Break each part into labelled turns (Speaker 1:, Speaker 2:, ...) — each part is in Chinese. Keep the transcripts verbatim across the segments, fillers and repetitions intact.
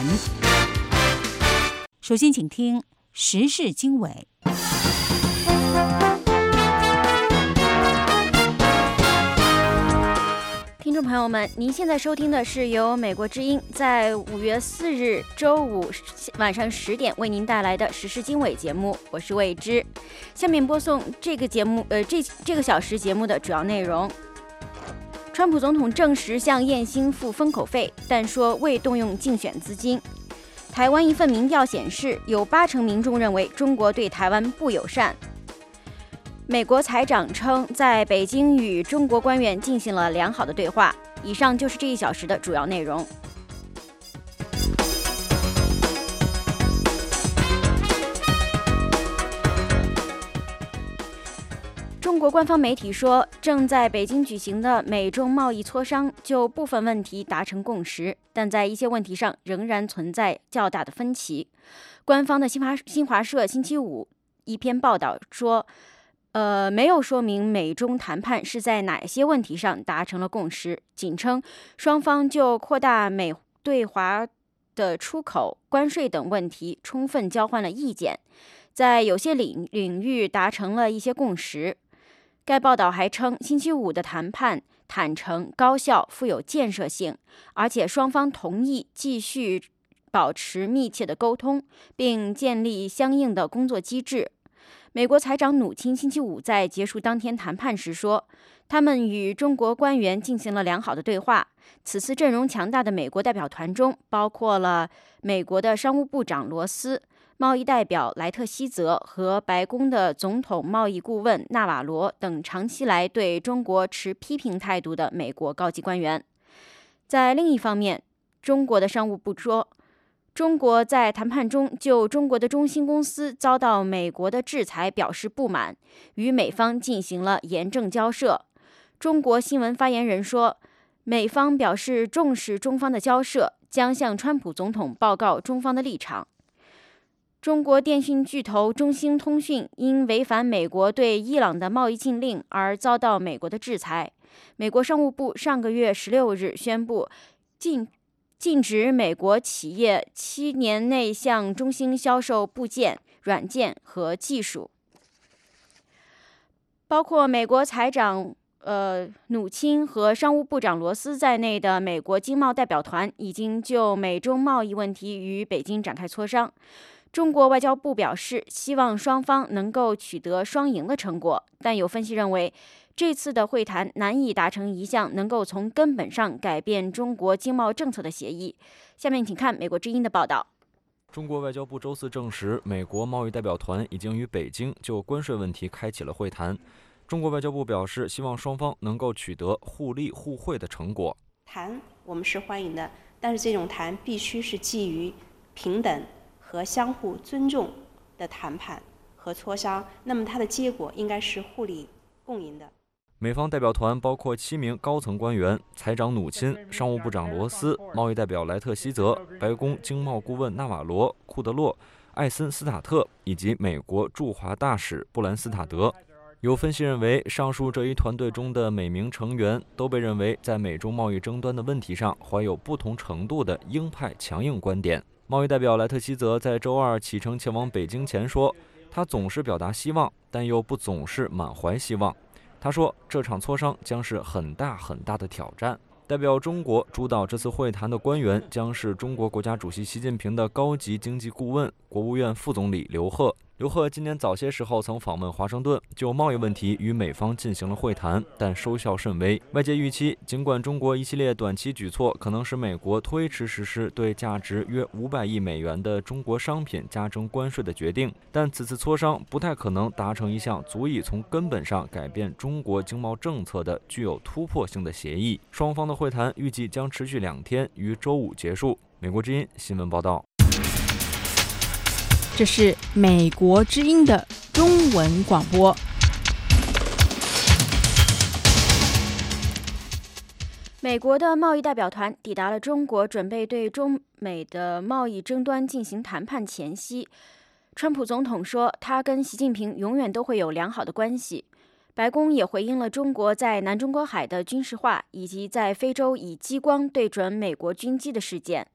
Speaker 1: 首先，请听时事经纬。
Speaker 2: 听众朋友们，您现在收听的是由美国之音在五月四日周五晚上十点为您带来的时事经纬节目，我是魏之。下面播送这个节目，呃，这这个小时节目的主要内容。川普总统证实向燕兴付封口费，但说未动用竞选资金。台湾一份民调显示，有八成民众认为中国对台湾不友善。美国财长称，在北京与中国官员进行了良好的对话。以上就是这一小时的主要内容。中国官方媒体说，正在北京举行的美中贸易磋商就部分问题达成共识，但在一些问题上仍然存在较大的分歧。官方的新华新华社星期五一篇报道说，呃，没有说明美中谈判是在哪些问题上达成了共识，仅称双方就扩大美对华的出口、关税等问题充分交换了意见，在有些领领域达成了一些共识。该报道还称，星期五的谈判坦诚、高效、富有建设性，而且双方同意继续保持密切的沟通，并建立相应的工作机制。美国财长努钦星期五在结束当天谈判时说，他们与中国官员进行了良好的对话。此次阵容强大的美国代表团中，包括了美国的商务部长罗斯、贸易代表莱特希泽和白宫的总统贸易顾问纳瓦罗等长期来对中国持批评态度的美国高级官员。在另一方面，中国的商务部说，中国在谈判中就中国的中兴公司遭到美国的制裁表示不满，与美方进行了严正交涉。中国新闻发言人说，美方表示重视中方的交涉，将向川普总统报告中方的立场。中国电信巨头中兴通讯因违反美国对伊朗的贸易禁令而遭到美国的制裁。美国商务部上个月十六日宣布禁禁止美国企业七年内向中兴销售部件、软件和技术。包括美国财长呃努钦和商务部长罗斯在内的美国经贸代表团已经就美中贸易问题与北京展开磋商。中国外交部表示，希望双方能够取得双赢的成果，但有分析认为，这次的会谈难以达成一项能够从根本上改变中国经贸政策的协议。下面请看美国之音的报道。
Speaker 3: 中国外交部周四证实，美国贸易代表团已经与北京就关税问题开启了会谈。中国外交部表示，希望双方能够取得互利互惠的成果。
Speaker 4: 谈我们是欢迎的，但是这种谈必须是基于平等和相互尊重的谈判和磋商，那么它的结果应该是互利共赢的。
Speaker 3: 美方代表团包括七名高层官员，财长努钦、商务部长罗斯、贸易代表莱特希泽、白宫经贸顾问纳瓦罗、库德洛、艾森斯塔特以及美国驻华大使布兰斯塔德。有分析认为，上述这一团队中的每名成员都被认为在美中贸易争端的问题上怀有不同程度的鹰派强硬观点。贸易代表莱特希泽在周二启程前往北京前说，他总是表达希望，但又不总是满怀希望。他说，这场磋商将是很大很大的挑战。代表中国主导这次会谈的官员将是中国国家主席习近平的高级经济顾问、国务院副总理刘鹤。刘鹤今年早些时候曾访问华盛顿，就贸易问题与美方进行了会谈，但收效甚微。外界预期，尽管中国一系列短期举措可能使美国推迟实施对价值约五百亿美元的中国商品加征关税的决定，但此次磋商不太可能达成一项足以从根本上改变中国经贸政策的具有突破性的协议。双方的会谈预计将持续两天，于周五结束。美国之音新闻报道。
Speaker 5: 这是美国之音的中文广播。
Speaker 2: 美国的贸易代表团抵达了中国，准备对中美的贸易争端进行谈判前夕，川普总统说，他跟习近平永远都会有良好的关系。白宫也回应了中国在南中国海的军事化，以及在非洲以激光对准美国军机的事件。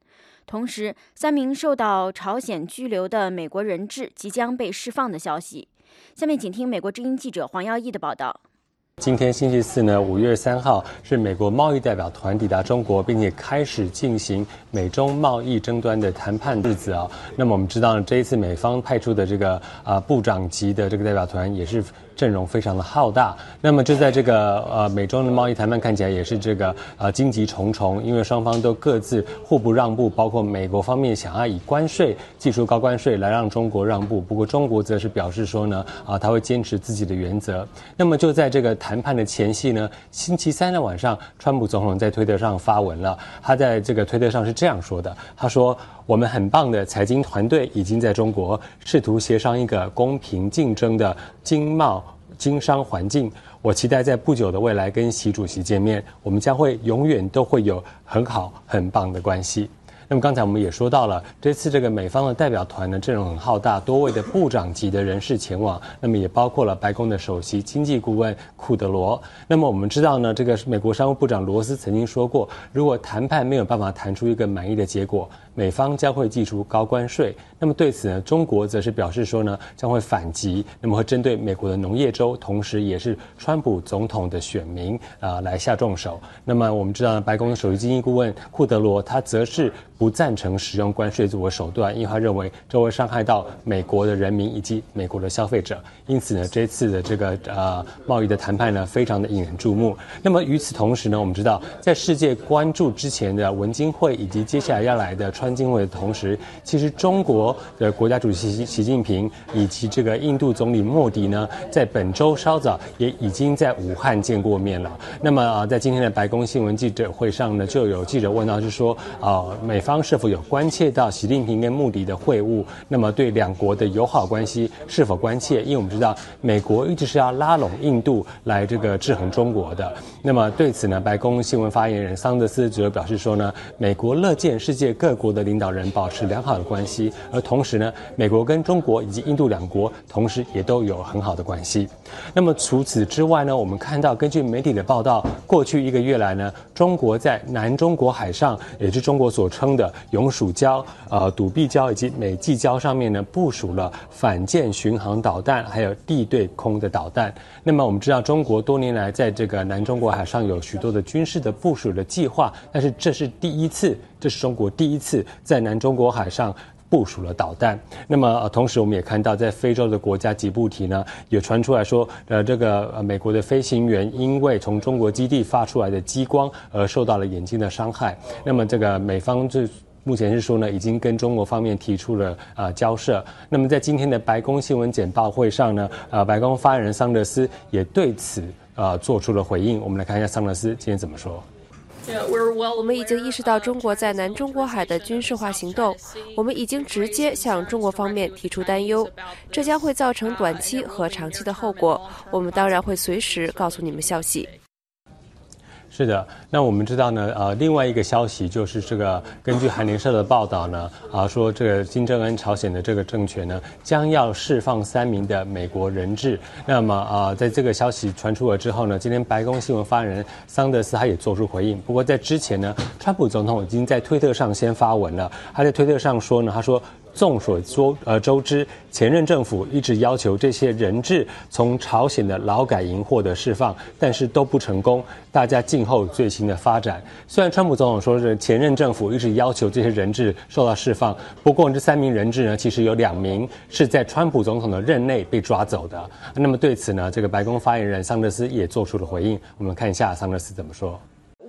Speaker 2: 同时，三名受到朝鲜拘留的美国人质即将被释放的消息。下面请听美国之音记者黄耀义的报道。
Speaker 6: 今天星期四呢，五月三号是美国贸易代表团抵达中国，并且开始进行美中贸易争端的谈判日子啊。那么我们知道呢，这一次美方派出的这个啊部长级的这个代表团也是阵容非常的浩大。那么就在这个呃美中的贸易谈判看起来也是这个呃荆棘重重，因为双方都各自互不让步，包括美国方面想要以关税技术高关税来让中国让步，不过中国则是表示说呢啊他会坚持自己的原则。那么就在这个谈判的前夕呢，星期三的晚上，川普总统在推特上发文了。他在这个推特上是这样说的：他说，我们很棒的财经团队已经在中国试图协商一个公平竞争的经贸经商环境。我期待在不久的未来跟习主席见面，我们将会永远都会有很好很棒的关系。那么刚才我们也说到了，这次这个美方的代表团呢，阵容很浩大，多位的部长级的人士前往，那么也包括了白宫的首席经济顾问库德罗。那么我们知道呢，这个美国商务部长罗斯曾经说过，如果谈判没有办法谈出一个满意的结果，美方将会祭出高关税。那么对此呢，中国则是表示说呢，将会反击，那么会针对美国的农业州，同时也是川普总统的选民啊、呃、来下重手。那么我们知道呢，白宫的首席经济顾问库德罗他则是不赞成使用关税作为手段，因为他认为这会伤害到美国的人民以及美国的消费者。因此呢，这次的这个呃贸易的谈判呢，非常的引人注目。那么与此同时呢，我们知道在世界关注之前的文经会以及接下来要来的川金会的同时，其实中国的国家主席习近平以及这个印度总理莫迪呢，在本周稍早也已经在武汉见过面了。那么啊、呃，在今天的白宫新闻记者会上呢，就有记者问到，是说啊、呃，美方是否有关切到习近平跟莫迪的会晤？那么对两国的友好关系是否关切？因为我们知道，美国一直是要拉拢印度来这个制衡中国的。那么对此呢，白宫新闻发言人桑德斯则表示说呢，美国乐见世界各国的领导人保持良好的关系，而同时呢，美国跟中国以及印度两国同时也都有很好的关系。那么除此之外呢，我们看到根据媒体的报道，过去一个月来呢，中国在南中国海上，也是中国所称的永暑礁、呃笃碧礁以及美济礁上面呢，部署了反舰巡航导弹，还有地对空的导弹。那么我们知道，中国多年来在这个南中国海上有许多的军事的部署的计划，但是这是第一次，这是中国第一次在南中国海上部署了导弹。那么、呃、同时我们也看到，在非洲的国家吉布提呢，也传出来说，呃，这个、呃、美国的飞行员因为从中国基地发出来的激光而受到了眼睛的伤害。那么这个美方就目前是说呢，已经跟中国方面提出了啊、呃、交涉。那么在今天的白宫新闻简报会上呢，呃，白宫发言人桑德斯也对此呃做出了回应。我们来看一下桑德斯今天怎么说。
Speaker 7: 我们已经意识到中国在南中国海的军事化行动，我们已经直接向中国方面提出担忧，这将会造成短期和长期的后果。我们当然会随时告诉你们消息。
Speaker 6: 是的，那我们知道呢，呃，另外一个消息就是这个，根据韩联社的报道呢，啊、呃，说这个金正恩朝鲜的这个政权呢，将要释放三名的美国人质。那么啊、呃，在这个消息传出了之后呢，今天白宫新闻发言人桑德斯他也做出回应。不过在之前呢，川普总统已经在推特上先发文了，他在推特上说呢，他说，众所周呃周知，前任政府一直要求这些人质从朝鲜的劳改营获得释放，但是都不成功。大家静候最新的发展。虽然川普总统说是前任政府一直要求这些人质受到释放，不过这三名人质呢，其实有两名是在川普总统的任内被抓走的。那么对此呢，这个白宫发言人桑德斯也做出了回应。我们看一下桑德斯怎么说。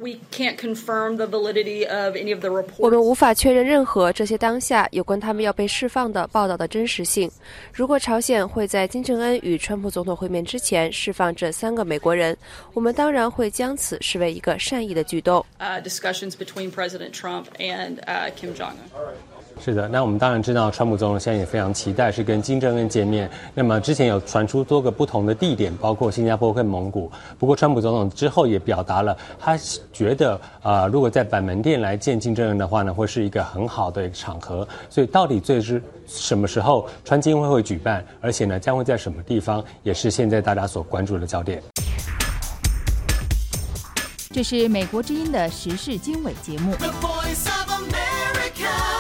Speaker 7: 我们无法确认任何这些当下有关他们要被释放的报道的真实性。如果朝鲜会在金正恩与川普总统会面之前释放这三个美国人，我们当然会将此视为一个善意的举动。
Speaker 8: Uh, discussions between President Trump and uh, Kim Jong-un.
Speaker 6: 是的，那我们当然知道，川普总统现在也非常期待是跟金正恩见面。那么之前有传出多个不同的地点，包括新加坡跟蒙古。不过川普总统之后也表达了，他觉得啊、呃，如果在板门店来见金正恩的话呢，会是一个很好的一个场合。所以到底最是什么时候川金会会举办，而且呢将会在什么地方，也是现在大家所关注的焦点。
Speaker 5: 这是美国之音的时事经纬节目。The Voice of America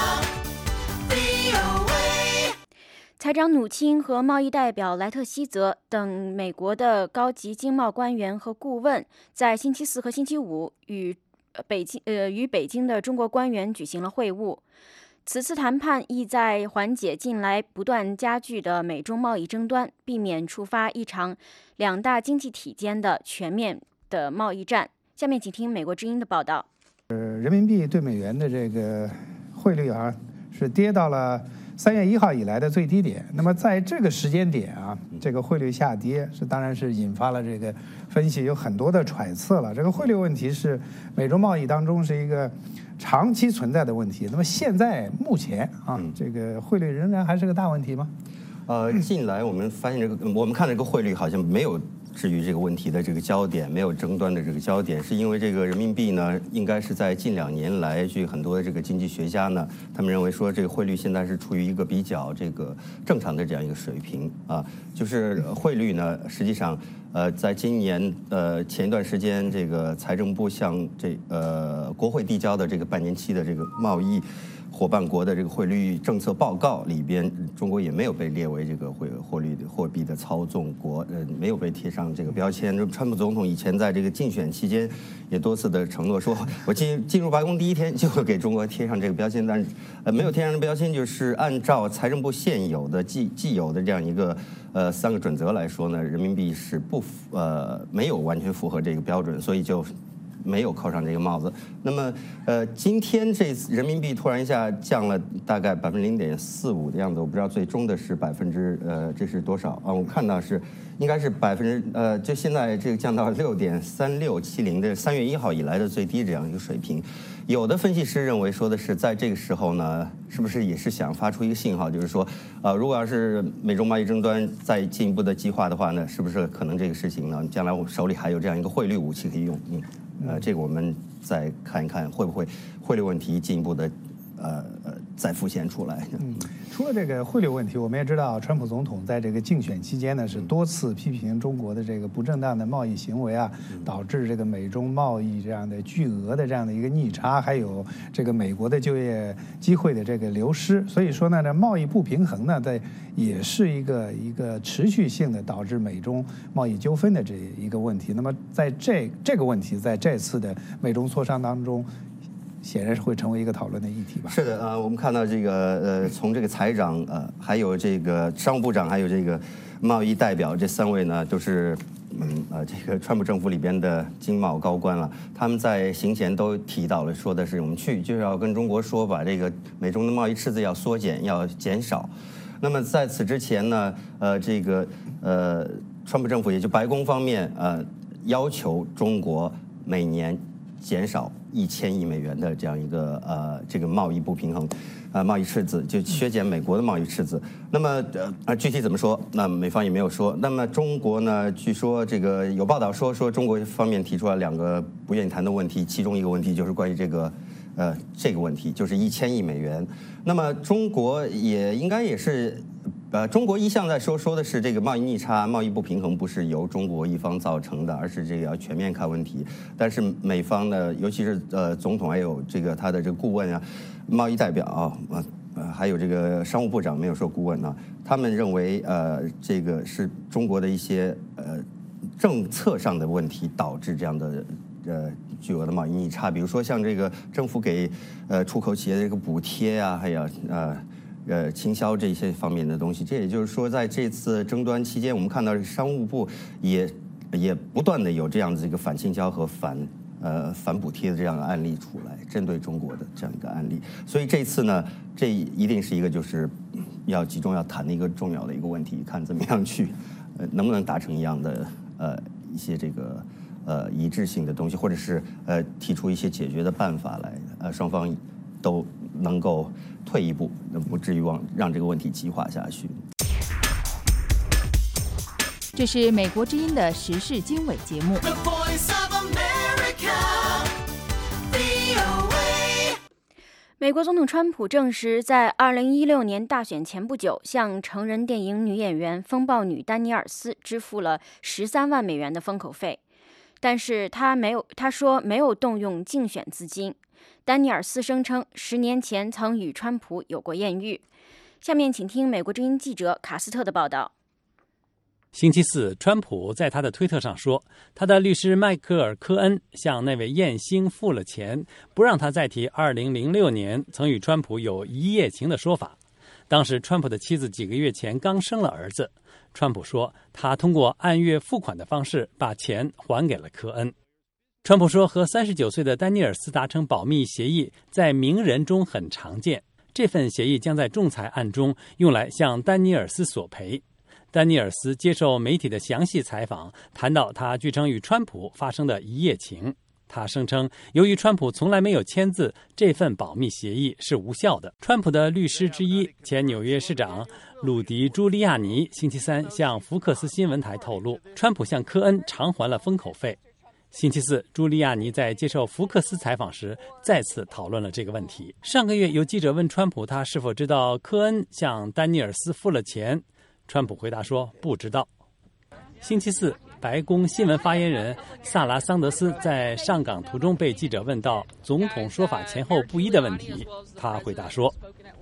Speaker 2: 财长努钦和贸易代表莱特希泽等美国的高级经贸官员和顾问，在星期四和星期五与北京呃与北京的中国官员举行了会晤。此次谈判意在缓解近来不断加剧的美中贸易争端，避免触发一场两大经济体间的全面的贸易战。下面请听美国之音的报道。
Speaker 9: 呃，人民币对美元的这个汇率啊，是跌到了三月一号以来的最低点。那么在这个时间点啊，这个汇率下跌是当然是引发了这个分析有很多的揣测了。这个汇率问题是美中贸易当中是一个长期存在的问题。那么现在目前啊，这个汇率仍然还是个大问题吗？
Speaker 10: 呃，近来我们发现这个，我们看这个汇率好像没有至于这个问题的这个焦点，没有争端的这个焦点，是因为这个人民币呢，应该是在近两年来，据很多的这个经济学家呢，他们认为说这个汇率现在是处于一个比较这个正常的这样一个水平啊，就是汇率呢，实际上呃，在今年呃前一段时间，这个财政部向这呃国会递交的这个半年期的这个贸易伙伴国的这个汇率政策报告里边，中国也没有被列为这个汇汇率货币的操纵国，呃，没有被贴上这个标签。川普总统以前在这个竞选期间也多次的承诺说，我进进入白宫第一天就会给中国贴上这个标签，但是呃没有贴上的标签，就是按照财政部现有的既既有的这样一个呃三个准则来说呢，人民币是不呃没有完全符合这个标准，所以就没有扣上这个帽子。那么，呃，今天这次人民币突然一下降了大概百分之零点四五的样子，我不知道最终的是百分之呃这是多少啊？我看到是应该是百分之呃，就现在这个降到六点三六七零的三月一号以来的最低这样一个水平。有的分析师认为说的是，在这个时候呢，是不是也是想发出一个信号，就是说，呃，如果要是美中贸易争端再进一步的激化的话呢，是不是可能这个事情呢，将来我们手里还有这样一个汇率武器可以用？嗯。呃，这个我们再看一看，会不会汇率问题进一步的呃呃再浮现出来。
Speaker 9: 嗯，除了这个汇率问题，我们也知道，川普总统在这个竞选期间呢，是多次批评中国的这个不正当的贸易行为啊，导致这个美中贸易这样的巨额的这样的一个逆差，还有这个美国的就业机会的这个流失。所以说呢，这贸易不平衡呢，在也是一个一个持续性的导致美中贸易纠纷的这一个问题。那么在这这个问题在这次的美中磋商当中，显然是会成为一个讨论的议题吧？
Speaker 10: 是的，呃，我们看到这个呃，从这个财长呃，还有这个商务部长，还有这个贸易代表这三位呢，都是嗯呃这个川普政府里边的经贸高官了。他们在行前都提到了，说的是我们去就是要跟中国说，把这个美中的贸易赤字要缩减，要减少。那么在此之前呢，呃，这个呃，川普政府也就白宫方面呃，要求中国每年减少一千亿美元的这样一个呃这个贸易不平衡，呃贸易赤字，就削减美国的贸易赤字。那么呃具体怎么说？那美方也没有说。那么中国呢？据说这个有报道说说中国方面提出了两个不愿意谈的问题，其中一个问题就是关于这个。呃，这个问题就是一千亿美元。那么中国也应该也是，呃，中国一向在说说的是这个贸易逆差、贸易不平衡不是由中国一方造成的，而是这个要全面看问题。但是美方呢，尤其是呃总统还有这个他的这个顾问啊、贸易代表啊，呃还有这个商务部长没有说顾问啊，他们认为呃这个是中国的一些呃政策上的问题导致这样的呃。巨额的贸易逆差，比如说像这个政府给呃出口企业的这个补贴啊，还有呃呃倾销这些方面的东西。这也就是说，在这次争端期间，我们看到商务部也也不断的有这样子一个反倾销和反呃反补贴的这样的案例出来，针对中国的这样一个案例。所以这次呢，这一定是一个就是要集中要谈的一个重要的一个问题，看怎么样去呃能不能达成一样的呃一些这个。呃，一致性的东西，或者是呃提出一些解决的办法来，呃，双方都能够退一步，不至于往让这个问题激化下去。
Speaker 1: 这是美国之音的时事经纬节目。
Speaker 2: 美国总统川普证实，在二零一六年大选前不久，向成人电影女演员风暴女丹尼尔斯支付了十三万美元的封口费。但是他没有，他说没有动用竞选资金。丹尼尔斯声称，十年前曾与川普有过艳遇。 下面请听美国之音记者卡斯特的报道。
Speaker 11: 星期四，川普在他的推特上说，他的律师迈克尔·科恩向那位艳星付了钱，不让他再提二零零六年曾与川普有一夜情的说法。当时川普的妻子几个月前刚生了儿子，川普说他通过按月付款的方式把钱还给了科恩。川普说和三十九岁的丹尼尔斯达成保密协议在名人中很常见，这份协议将在仲裁案中用来向丹尼尔斯索赔。丹尼尔斯接受媒体的详细采访，谈到他据称与川普发生的一夜情。他声称，由于川普从来没有签字，这份保密协议是无效的。川普的律师之一、前纽约市长鲁迪·朱利亚尼星期三向福克斯新闻台透露，川普向科恩偿还了封口费。星期四，朱利亚尼在接受福克斯采访时再次讨论了这个问题。上个月，有记者问川普，他是否知道科恩向丹尼尔斯付了钱。川普回答说不知道。星期四，白宫新闻发言人萨拉桑德斯在上岗途中被记者问到总统说法前后不一的问题，他回答说，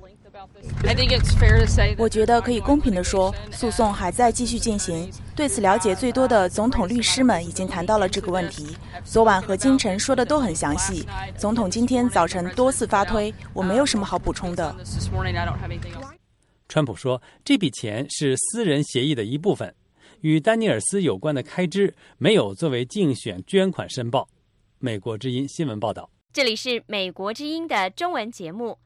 Speaker 12: 我觉得可以公平地说，诉讼还在继续进行。对此了解最多的总统律师们已经谈到了这个问题，昨晚和今晨说的都很详细。总统今天早晨多次发推，我没有什么好补充的。
Speaker 11: 川普说，这笔钱是私人协议的一部分，与丹尼尔斯有关的开支没有作为竞选捐款申报。美国之音新闻报道。
Speaker 2: 这里是美国之音的中文节目。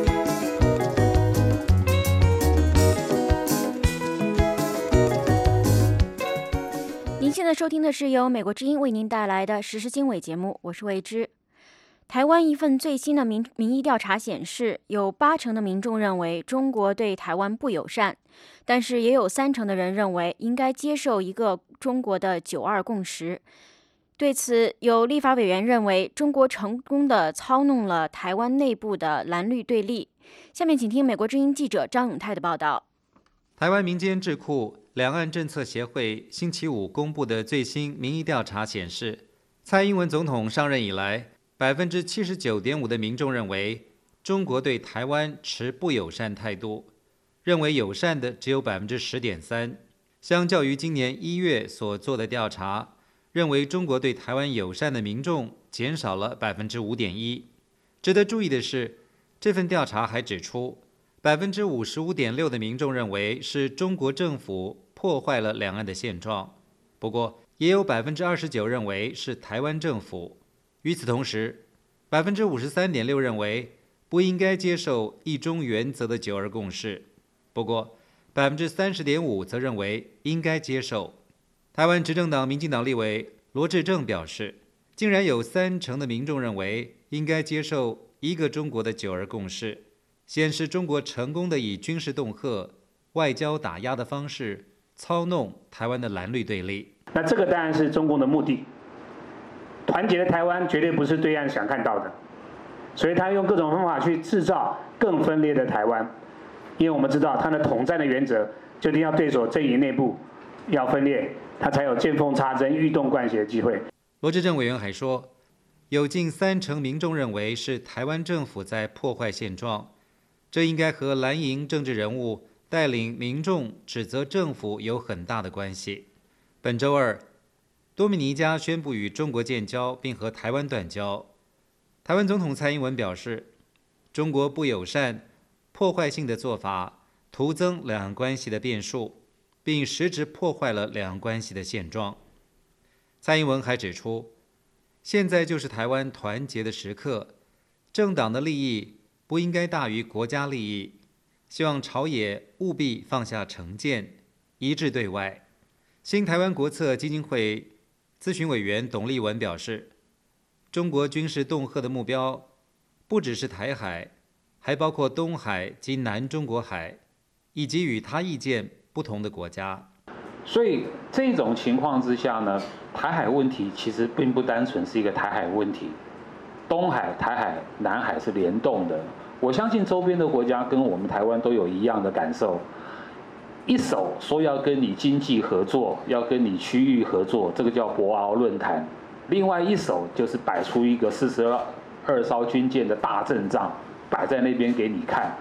Speaker 2: 您现在收听的是由美国之音为您带来的时事经纬节目，我是魏之。台湾一份最新的民民意调查显示，有八成的民众认为中国对台湾不友善，但是也有三成的人认为应该接受一个中国的九二共识。对此，有立法委员认为中国成功地操弄了台湾内部的蓝绿对立。下面请听美国之音记者张永泰的报道。
Speaker 13: 台湾民间智库两岸政策协会星期五公布的最新民意调查显示，蔡英文总统上任以来，百分之七十九点五的民众认为中国对台湾持不友善态度，认为友善的只有百分之十点三。相较于今年一月所做的调查，认为中国对台湾友善的民众减少了百分之五点一。值得注意的是，这份调查还指出，百分之五十五点六的民众认为是中国政府破坏了两岸的现状，不过也有百分之二十九认为是台湾政府。与此同时，百分之五十三点六认为不应该接受一中原则的九二共识，不过百分之三十点五则认为应该接受。台湾执政党民进党立委罗致政表示，竟然有三成的民众认为应该接受一个中国的九二共识，显示中国成功的以军事恫吓、外交打压的方式操弄台湾的蓝绿对立。
Speaker 14: 那这个当然是中共的目的。团结的台湾绝对不是对岸想看到的，所以他用各种方法去制造更分裂的台湾。因为我们知道他的统战的原则，就一定要对手阵营内部要分裂，他才有见缝插针、欲动灌血的机会。
Speaker 13: 罗致政委员还说，有近三成民众认为是台湾政府在破坏现状，这应该和蓝营政治人物带领民众指责政府有很大的关系。本周二，多米尼加宣布与中国建交，并和台湾断交。台湾总统蔡英文表示，中国不友善、破坏性的做法徒增两岸关系的变数，并实质破坏了两岸关系的现状。蔡英文还指出，现在就是台湾团结的时刻，政党的利益不应该大于国家利益，希望朝野务必放下成见，一致对外。新台湾国策基金会咨询委员董立文表示，中国军事恫吓的目标不只是台海，还包括东海及南中国海，以及与他意见不同的国家。
Speaker 14: 所以这种情况之下呢，台海问题其实并不单纯是一个台海问题，东海、台海、南海是联动的。我相信周边的国家跟我们台湾都有一样的感受。一手说要跟你经济合作，要跟你区域合作，这个叫博鳌论坛；另外一手就是摆出一个四十二艘军舰的大阵仗，摆在那边给你看。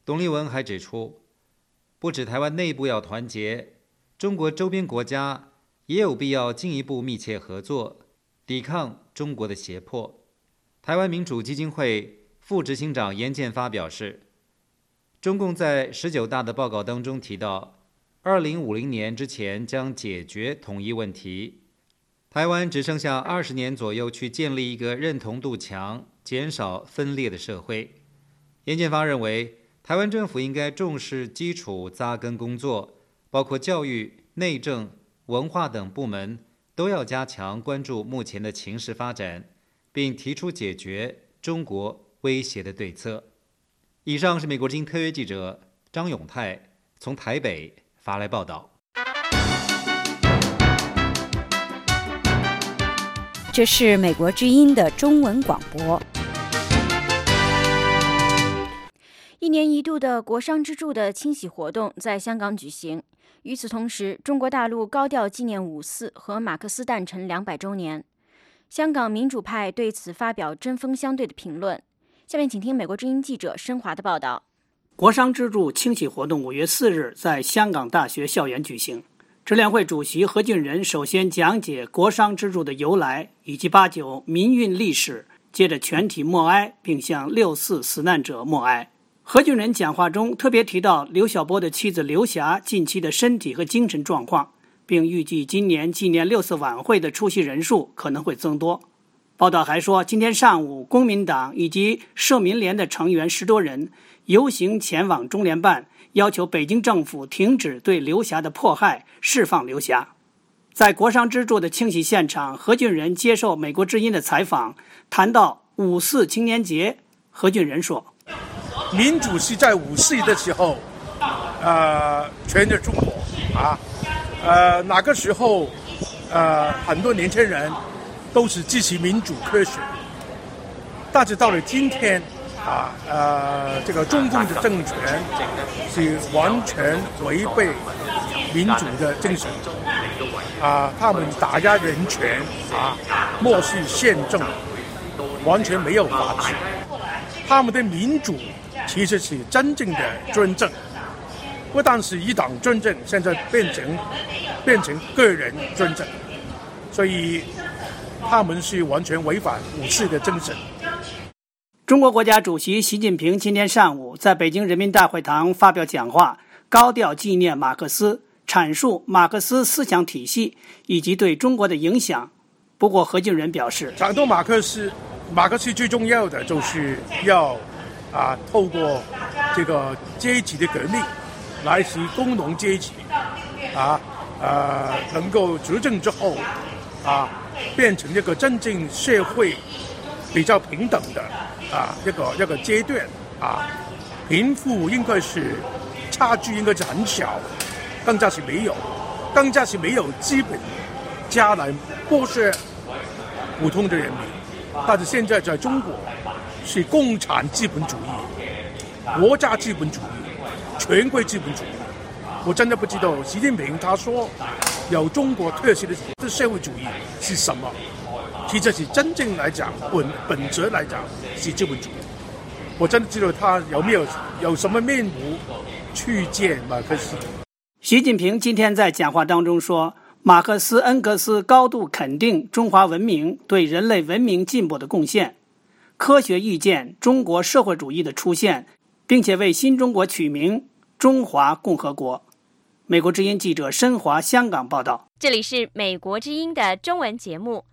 Speaker 13: 董立文还指出，不止台湾内部要团结，中国周边国家也有必要进一步密切合作，抵抗中国的胁迫。台湾民主基金会副执行长严建发表示，中共在十九大的报告当中提到，二零五零年之前将解决统一问题，台湾只剩下二十年左右去建立一个认同度强、减少分裂的社会。严建发认为，台湾政府应该重视基础扎根工作，包括教育、内政、文化等部门都要加强关注目前的情势发展，并提出解决中国威胁的对策。以上是美国之音特约记者张永泰从台北发来报道。
Speaker 1: 这是美国之音的中文广播。
Speaker 2: 一年一度的国殇之柱的清洗活动在香港举行。与此同时，中国大陆高调纪念五四和马克思诞辰两百周年。香港民主派对此发表针锋相对的评论。下面请听美国之音记者申华的报道。
Speaker 15: 国殇之柱清洗活动五月四日在香港大学校园举行。支联会主席何俊仁首先讲解国殇之柱的由来以及八九民运历史，接着全体默哀，并向六四死难者默哀。何俊仁讲话中特别提到刘晓波的妻子刘霞近期的身体和精神状况，并预计今年纪念六四晚会的出席人数可能会增多。报道还说，今天上午公民党以及社民联的成员十多人游行前往中联办，要求北京政府停止对刘霞的迫害，释放刘霞。在国殇之柱的清洗现场，何俊仁接受美国之音的采访，谈到五四青年节，何俊仁说，
Speaker 16: 民主是在五四的时候呃，全的中国啊，呃，那个时候呃，很多年轻人都是支持民主科学，但是到了今天啊，呃，这个中共的政权是完全违背民主的精神啊，他们打压人权啊，漠视宪政，完全没有法治。他们的民主其实是真正的专政，不但是一党专政，现在变成变成个人专政，所以他们是完全违反五四的精神。
Speaker 15: 中国国家主席习近平今天上午在北京人民大会堂发表讲话，高调纪念马克思，阐述马克思思想体系以及对中国的影响。不过何俊仁表示，
Speaker 16: 讲到马克思，马克思最重要的就是要啊，透过这个阶级的革命，来使工农阶级啊呃能够执政之后啊，变成一个真正社会比较平等的啊一个一个阶段啊，贫富应该是差距应该是很小，更加是没有，更加是没有资本家来剥削普通的人民。但是现在在中国是共产资本主义、国家资本主义、权贵资本主义。我真的不知道习近平他说有中国特色的社会主义是什么，其实是真正来讲本本质来讲是资本主义。我真的知道他有没有有什么面目去见马克思。
Speaker 15: 习近平今天在讲话当中说，马克思恩格斯高度肯定中华文明对人类文明进步的贡献，科学预见中国社会主义的出现，并且为新中国取名中华共和国。美国之音记者申华香港报道。
Speaker 2: 这里是美国之音的中文节目。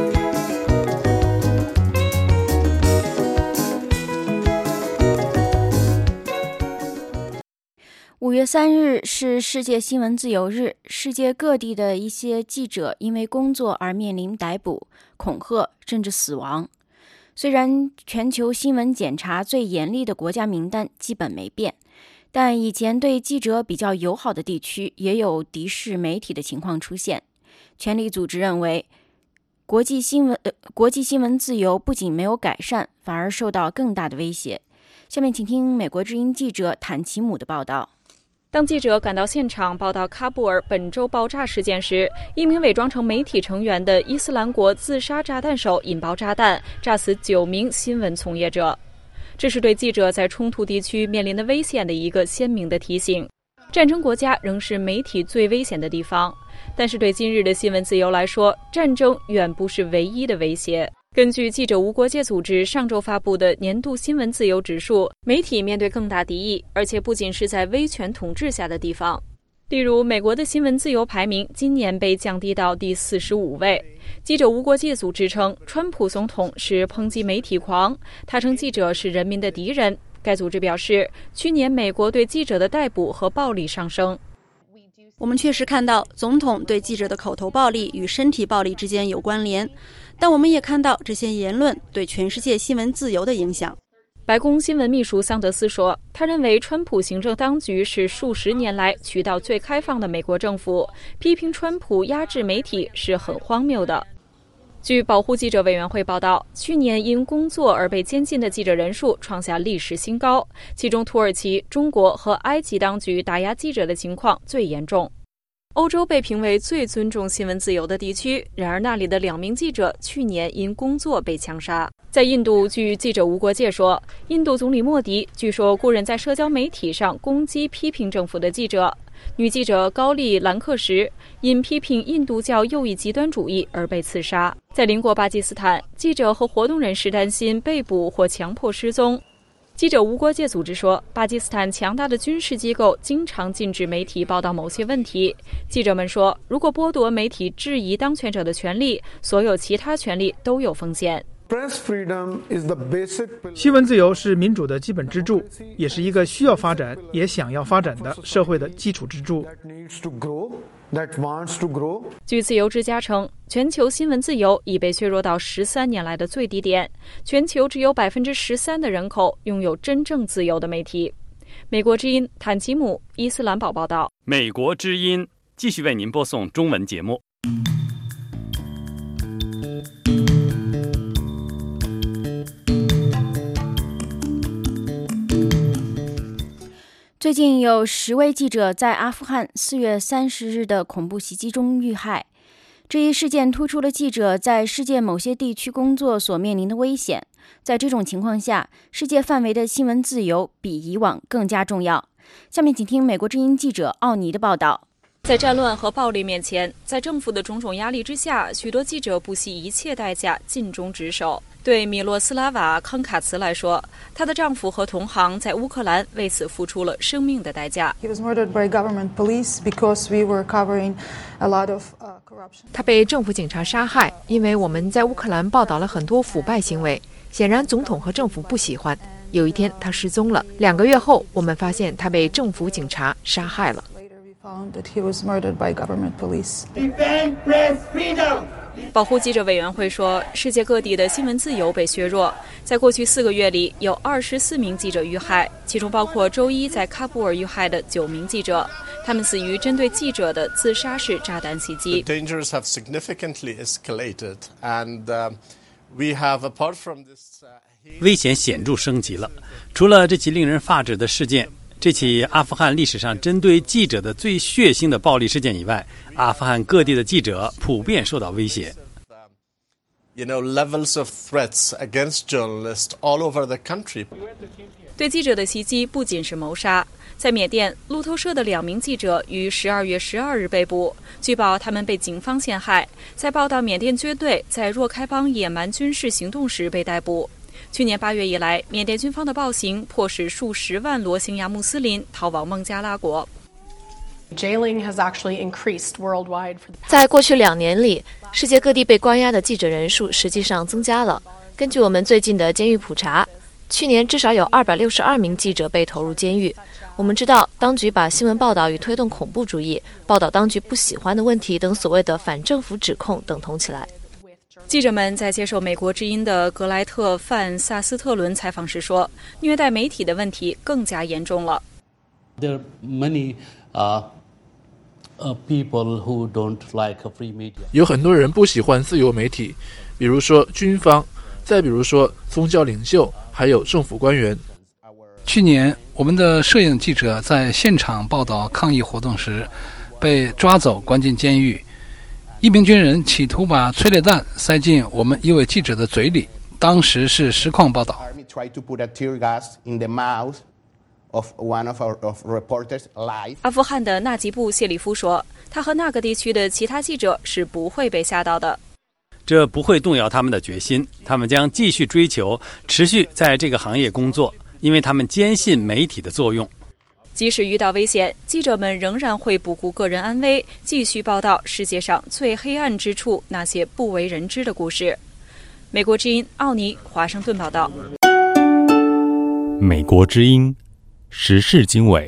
Speaker 2: 五月三日是世界新闻自由日，世界各地的一些记者因为工作而面临逮捕、恐吓甚至死亡。虽然全球新闻检查最严厉的国家名单基本没变，但以前对记者比较友好的地区也有敌视媒体的情况出现。权力组织认为，国际新闻、呃、国际新闻自由不仅没有改善，反而受到更大的威胁。下面请听美国之音记者坦奇姆的报道。
Speaker 17: 当记者赶到现场报道喀布尔本周爆炸事件时，一名伪装成媒体成员的伊斯兰国自杀炸弹手引爆炸弹，炸死九名新闻从业者。 这是对记者在冲突地区面临的危险的一个鲜明的提醒。战争国家仍是媒体最危险的地方，但是对今日的新闻自由来说，战争远不是唯一的威胁。根据记者无国界组织上周发布的年度新闻自由指数，媒体面对更大敌意，而且不仅是在威权统治下的地方。例如，美国的新闻自由排名今年被降低到第四十五位。记者无国界组织称，川普总统是抨击媒体狂，他称记者是人民的敌人。该组织表示，去年美国对记者的逮捕和暴力上升。
Speaker 18: 我们确实看到总统对记者的口头暴力与身体暴力之间有关联，但我们也看到这些言论对全世界新闻自由的影响。
Speaker 17: 白宫新闻秘书桑德斯说，他认为川普行政当局是数十年来渠道最开放的美国政府，批评川普压制媒体是很荒谬的。据保护记者委员会报道，去年因工作而被监禁的记者人数创下历史新高，其中土耳其、中国和埃及当局打压记者的情况最严重。欧洲被评为最尊重新闻自由的地区，然而那里的两名记者去年因工作被枪杀。在印度，据记者无国界说，印度总理莫迪据说雇人在社交媒体上攻击批评政府的记者。女记者高丽·兰克什因批评印度教右翼极端主义而被刺杀。在邻国巴基斯坦，记者和活动人士担心被捕或强迫失踪。记者无国界组织说，巴基斯坦强大的军事机构经常禁止媒体报道某些问题。记者们说，如果剥夺媒体质疑当权者的权利，所有其他权利都有风险。
Speaker 19: 新闻自由是民主的基本支柱，也是一个需要发展也想要发展的社会的基础支柱。
Speaker 17: 据自由之家称，全球新闻自由已被削弱到十三年来的最低点，全球只有百分之十三的人口拥有真正自由的媒体。美国之音坦吉姆伊斯兰堡报道。
Speaker 20: 美国之音继续为您播送中文节目。
Speaker 2: 最近有十位记者在阿富汗四月三十日的恐怖袭击中遇害。这一事件突出了记者在世界某些地区工作所面临的危险。在这种情况下，世界范围的新闻自由比以往更加重要。下面请听美国之音记者奥尼的报道。
Speaker 17: 在战乱和暴力面前，在政府的种种压力之下，许多记者不惜一切代价尽忠职守。对米洛斯拉瓦·康卡茨来说，她的丈夫和同行在乌克兰为此付出了生命的代价。
Speaker 21: 他被政府警察杀害，因为我们在乌克兰报道了很多腐败行为，显然总统和政府不喜欢。有一天他失踪了，两个月后我们发现他被政府警察杀害了。
Speaker 17: 保护记者委员会说，世界各地的新闻自由被削弱。在过去四个月里，有二十四名记者遇害，其中包括周一在喀布尔遇害的九名记者，他们死于针对记者的自杀式炸弹袭击。
Speaker 11: 危险显著升级了。除了这起令人发指的事件，这起阿富汗历史上针对记者的最血腥的暴力事件以外，阿富汗各地的记者普遍受到威胁。
Speaker 22: You know, levels of threats against journalists all over the country.
Speaker 17: 对记者的袭击不仅是谋杀。在缅甸，路透社的两名记者于十二月十二日被捕，据报他们被警方陷害，在报道缅甸军队在若开邦野蛮军事行动时被逮捕。去年八月以来，缅甸军方的暴行迫使数十万罗兴亚穆斯林逃往孟加拉国。
Speaker 23: 在过去两年里，世界各地被关押的记者人数实际上增加了。根据我们最近的监狱普查，去年至少有二百六十二名记者被投入监狱。我们知道，当局把新闻报道与推动恐怖主义、报道当局不喜欢的问题等所谓的反政府指控等同起来。
Speaker 17: 记者们在接受美国之音的格莱特·范萨斯特伦采访时说，虐待媒体的问题更加严重了。
Speaker 24: There are many, uh, uh, people who don't like a free media.
Speaker 25: 有很多人不喜欢自由媒体，比如说军方，再比如说宗教领袖，还有政府官员。
Speaker 26: 去年，我们的摄影记者在现场报道抗议活动时，被抓走关进监狱。一名军人企图把催泪弹塞进我们一位记者的嘴里， 当时是实况报道。
Speaker 17: 阿富汗的纳吉布谢里夫说，他和那个地区的其他记者是不会被吓到的。
Speaker 11: 这不会动摇他们的决心，他们将继续追求，持续在这个行业工作，因为他们坚信媒体的作用。
Speaker 17: 即使遇到危险，记者们仍然会不顾个人安危，继续报道世界上最黑暗之处那些不为人知的故事。美国之音奥尼华盛顿报道。
Speaker 3: 美国之音时事经纬。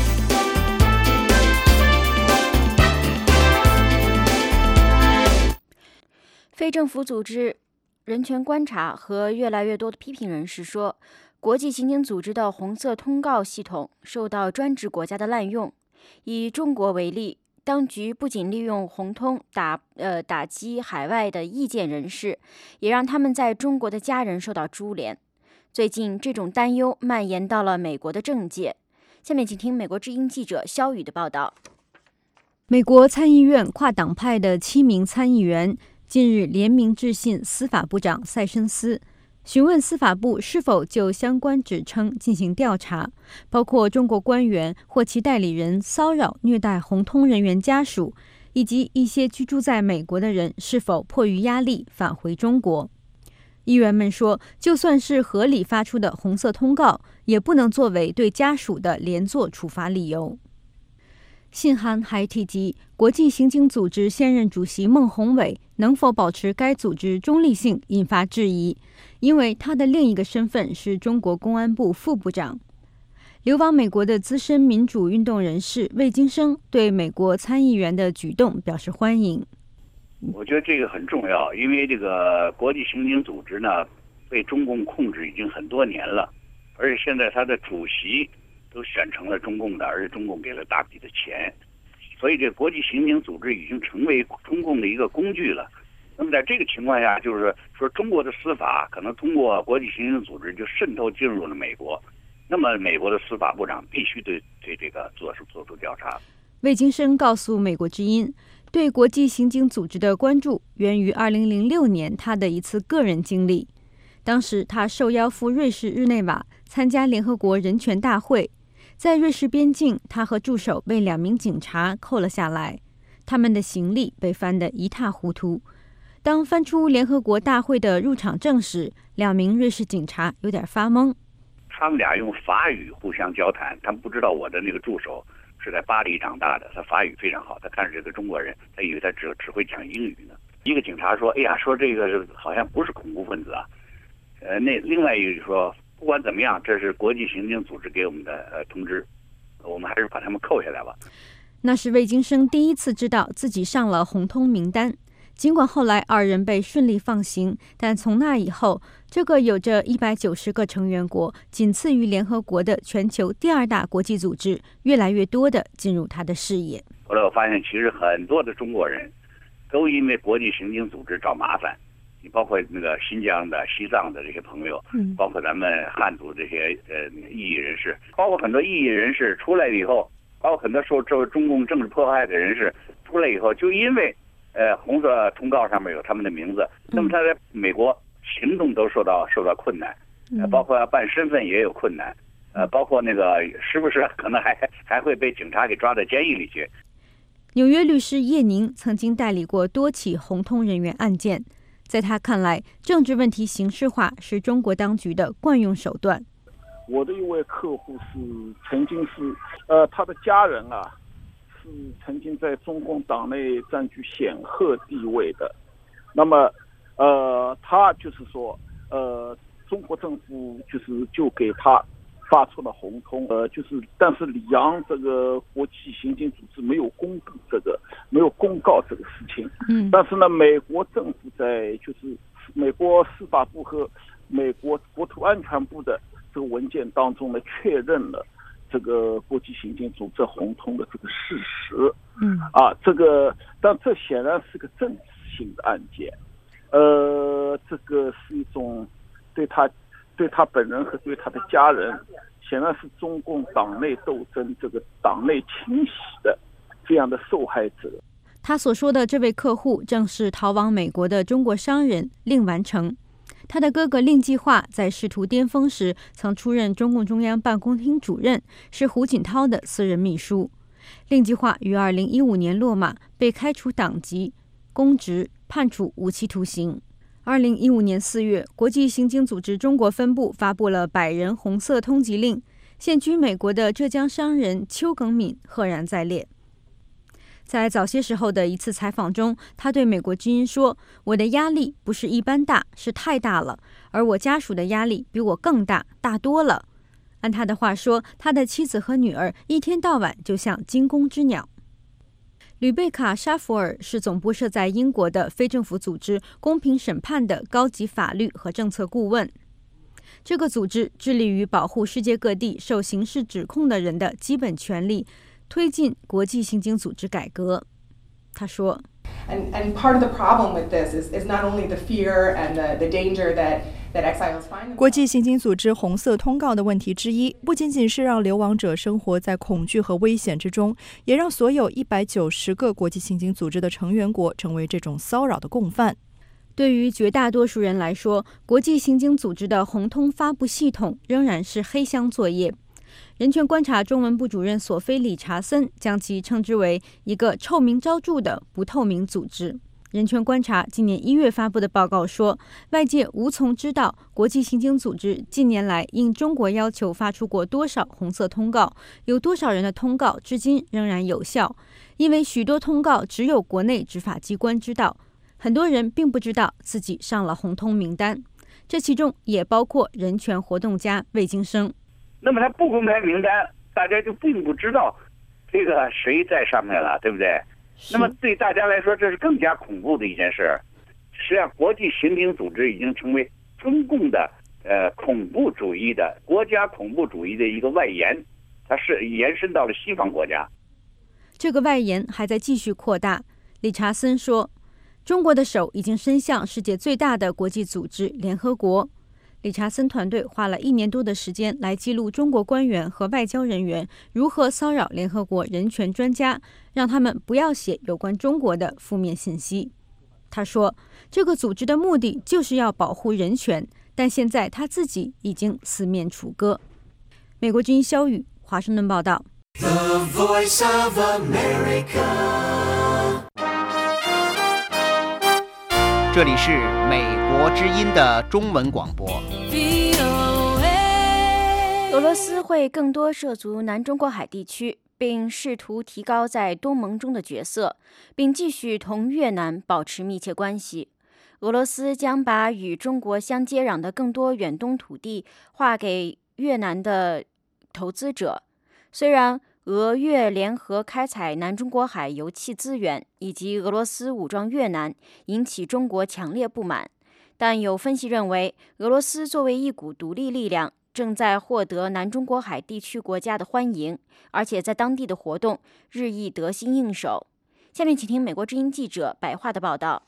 Speaker 2: 非政府组织人权观察和越来越多的批评人士说，国际刑警组织的红色通告系统受到专制国家的滥用。以中国为例，当局不仅利用红通打呃打击海外的意见人士，也让他们在中国的家人受到株连。最近，这种担忧蔓延到了美国的政界。下面请听美国之音记者肖宇的报道。
Speaker 4: 美国参议院跨党派的七名参议员近日联名致信司法部长塞申斯，询问司法部是否就相关指称进行调查，包括中国官员或其代理人骚扰虐待红通人员家属，以及一些居住在美国的人是否迫于压力返回中国。议员们说，就算是合理发出的红色通告，也不能作为对家属的连坐处罚理由。信函还提及，国际刑警组织现任主席孟宏伟能否保持该组织中立性引发质疑，因为他的另一个身份是中国公安部副部长。流亡美国的资深民主运动人士魏京生对美国参议员的举动表示欢迎。
Speaker 5: 我觉得这个很重要，因为这个国际刑警组织呢被中共控制已经很多年了，而且现在他的主席都选成了中共的，而且中共给了大笔的钱，所以这国际刑警组织已经成为中共的一个工具了。那么在这个情况下，就是说中国的司法可能通过国际刑警组织就渗透进入了美国，那么美国的司法部长必须对对这个做出做出调查。
Speaker 4: 魏京生告诉美国之音，对国际刑警组织的关注源于二零零六年他的一次个人经历。当时他受邀赴瑞士日内瓦参加联合国人权大会，在瑞士边境，他和助手被两名警察扣了下来，他们的行李被翻得一塌糊涂。当翻出联合国大会的入场证时，两名瑞士警察有点发懵。
Speaker 5: 他们俩用法语互相交谈，他们不知道我的那个助手是在巴黎长大的，他法语非常好，他看着这个中国人，他以为他只只会讲英语呢。一个警察说：“哎呀，说这个好像不是恐怖分子啊。”呃，那另外一个说：“不管怎么样，这是国际刑警组织给我们的呃通知，我们还是把他们扣下来吧。”
Speaker 4: 那是魏京生第一次知道自己上了红通名单。尽管后来二人被顺利放行，但从那以后，这个有着一百九十个成员国，仅次于联合国的全球第二大国际组织，越来越多地进入他的视野。
Speaker 5: 后来我发现，其实很多的中国人都因为国际刑警组织找麻烦。你包括那个新疆的、西藏的这些朋友，嗯，包括咱们汉族这些呃异议人士，包括很多异议人士出来以后，包括很多受受中共政治迫害的人士出来以后，就因为呃红色通告上面有他们的名字，那么他在美国行动都受到受到困难，呃，包括要办身份也有困难，呃，包括那个时不时可能还还会被警察给抓到监狱里去。
Speaker 4: 纽约律师叶宁曾经代理过多起红通人员案件。在他看来，政治问题形式化是中国当局的惯用手段。
Speaker 6: 我的一位客户是曾经是，呃，他的家人啊，是曾经在中共党内占据显赫地位的。那么，呃，他就是说，呃，中国政府就是就给他发出了红通，呃，就是但是里昂这个国际刑警组织没有公布这个，没有公告这个事情。嗯，但是呢，美国政府在就是美国司法部和美国国土安全部的这个文件当中呢，确认了这个国际刑警组织红通的这个事实。嗯，啊，这个但这显然是个政治性的案件，呃，这个是一种对他。对他本人和对他的家人，显然是中共党内斗争这个党内清洗的这样的受害者。
Speaker 4: 他所说的这位客户正是逃往美国的中国商人令完成。 他的哥哥令计划在仕途巅峰时曾出任中共中央办公厅主任，是胡锦涛的私人秘书。令计划于二零一五年落马，被开除党籍、公职，判处无期徒刑。二零一五年四月，国际刑警组织中国分部发布了百人红色通缉令，现居美国的浙江商人邱耿敏赫然在列。在早些时候的一次采访中，他对美国之音说：“我的压力不是一般大，是太大了，而我家属的压力比我更大，大多了。”按他的话说，他的妻子和女儿一天到晚就像惊弓之鸟。吕贝卡·沙佛尔是总部设在英国的非政府组织公平审判的高级法律和政策顾问。这个组织致力于保护世界各地受刑事指控的人的基本权利，推进国际刑警组织改革。他说
Speaker 7: And, and part of the problem with this is, is not only the fear and the, the danger that, that exiles find themselves.
Speaker 8: 国际刑警组织红色通告的问题之一，不仅仅是让流亡者生活在恐惧和危险之中，也让所有一百九十个国际刑警组织的成员国成为这种骚扰的共犯。
Speaker 4: 对于绝大多数人来说，国际刑警组织的红通发布系统仍然是黑箱作业。人权观察中文部主任索菲·理查森将其称之为一个臭名昭著的不透明组织。人权观察今年一月发布的报告说，外界无从知道国际刑警组织近年来应中国要求发出过多少红色通告，有多少人的通告至今仍然有效，因为许多通告只有国内执法机关知道，很多人并不知道自己上了红通名单，这其中也包括人权活动家魏京生。
Speaker 5: 那么他不公开名单，大家就并不知道这个谁在上面了，对不对？那么对大家来说，这是更加恐怖的一件事。实际上，国际刑警组织已经成为中共的呃恐怖主义的国家恐怖主义的一个外延，它是延伸到了西方国家。
Speaker 4: 这个外延还在继续扩大。理查森说，中国的手已经伸向世界最大的国际组织联合国。理查森团队花了一年多的时间来记录中国官员和外交人员如何骚扰联合国人权专家，让他们不要写有关中国的负面信息。他说，这个组织的目的就是要保护人权，但现在他自己已经四面楚歌。美国之音肖宇华盛顿报道。
Speaker 9: The Voice of America。
Speaker 10: 这里是美国之音的中文广播。
Speaker 2: 俄罗斯会更多涉足南中国海地区，并试图提高在东盟中的角色，并继续同越南保持密切关系。俄罗斯将把与中国相接壤的更多远东土地划给越南的投资者。虽然俄越联合开采南中国海油气资源，以及俄罗斯武装越南，引起中国强烈不满，但有分析认为，俄罗斯作为一股独立力量，正在获得南中国海地区国家的欢迎，而且在当地的活动日益得心应手。下面请听美国之音记者白桦的报道。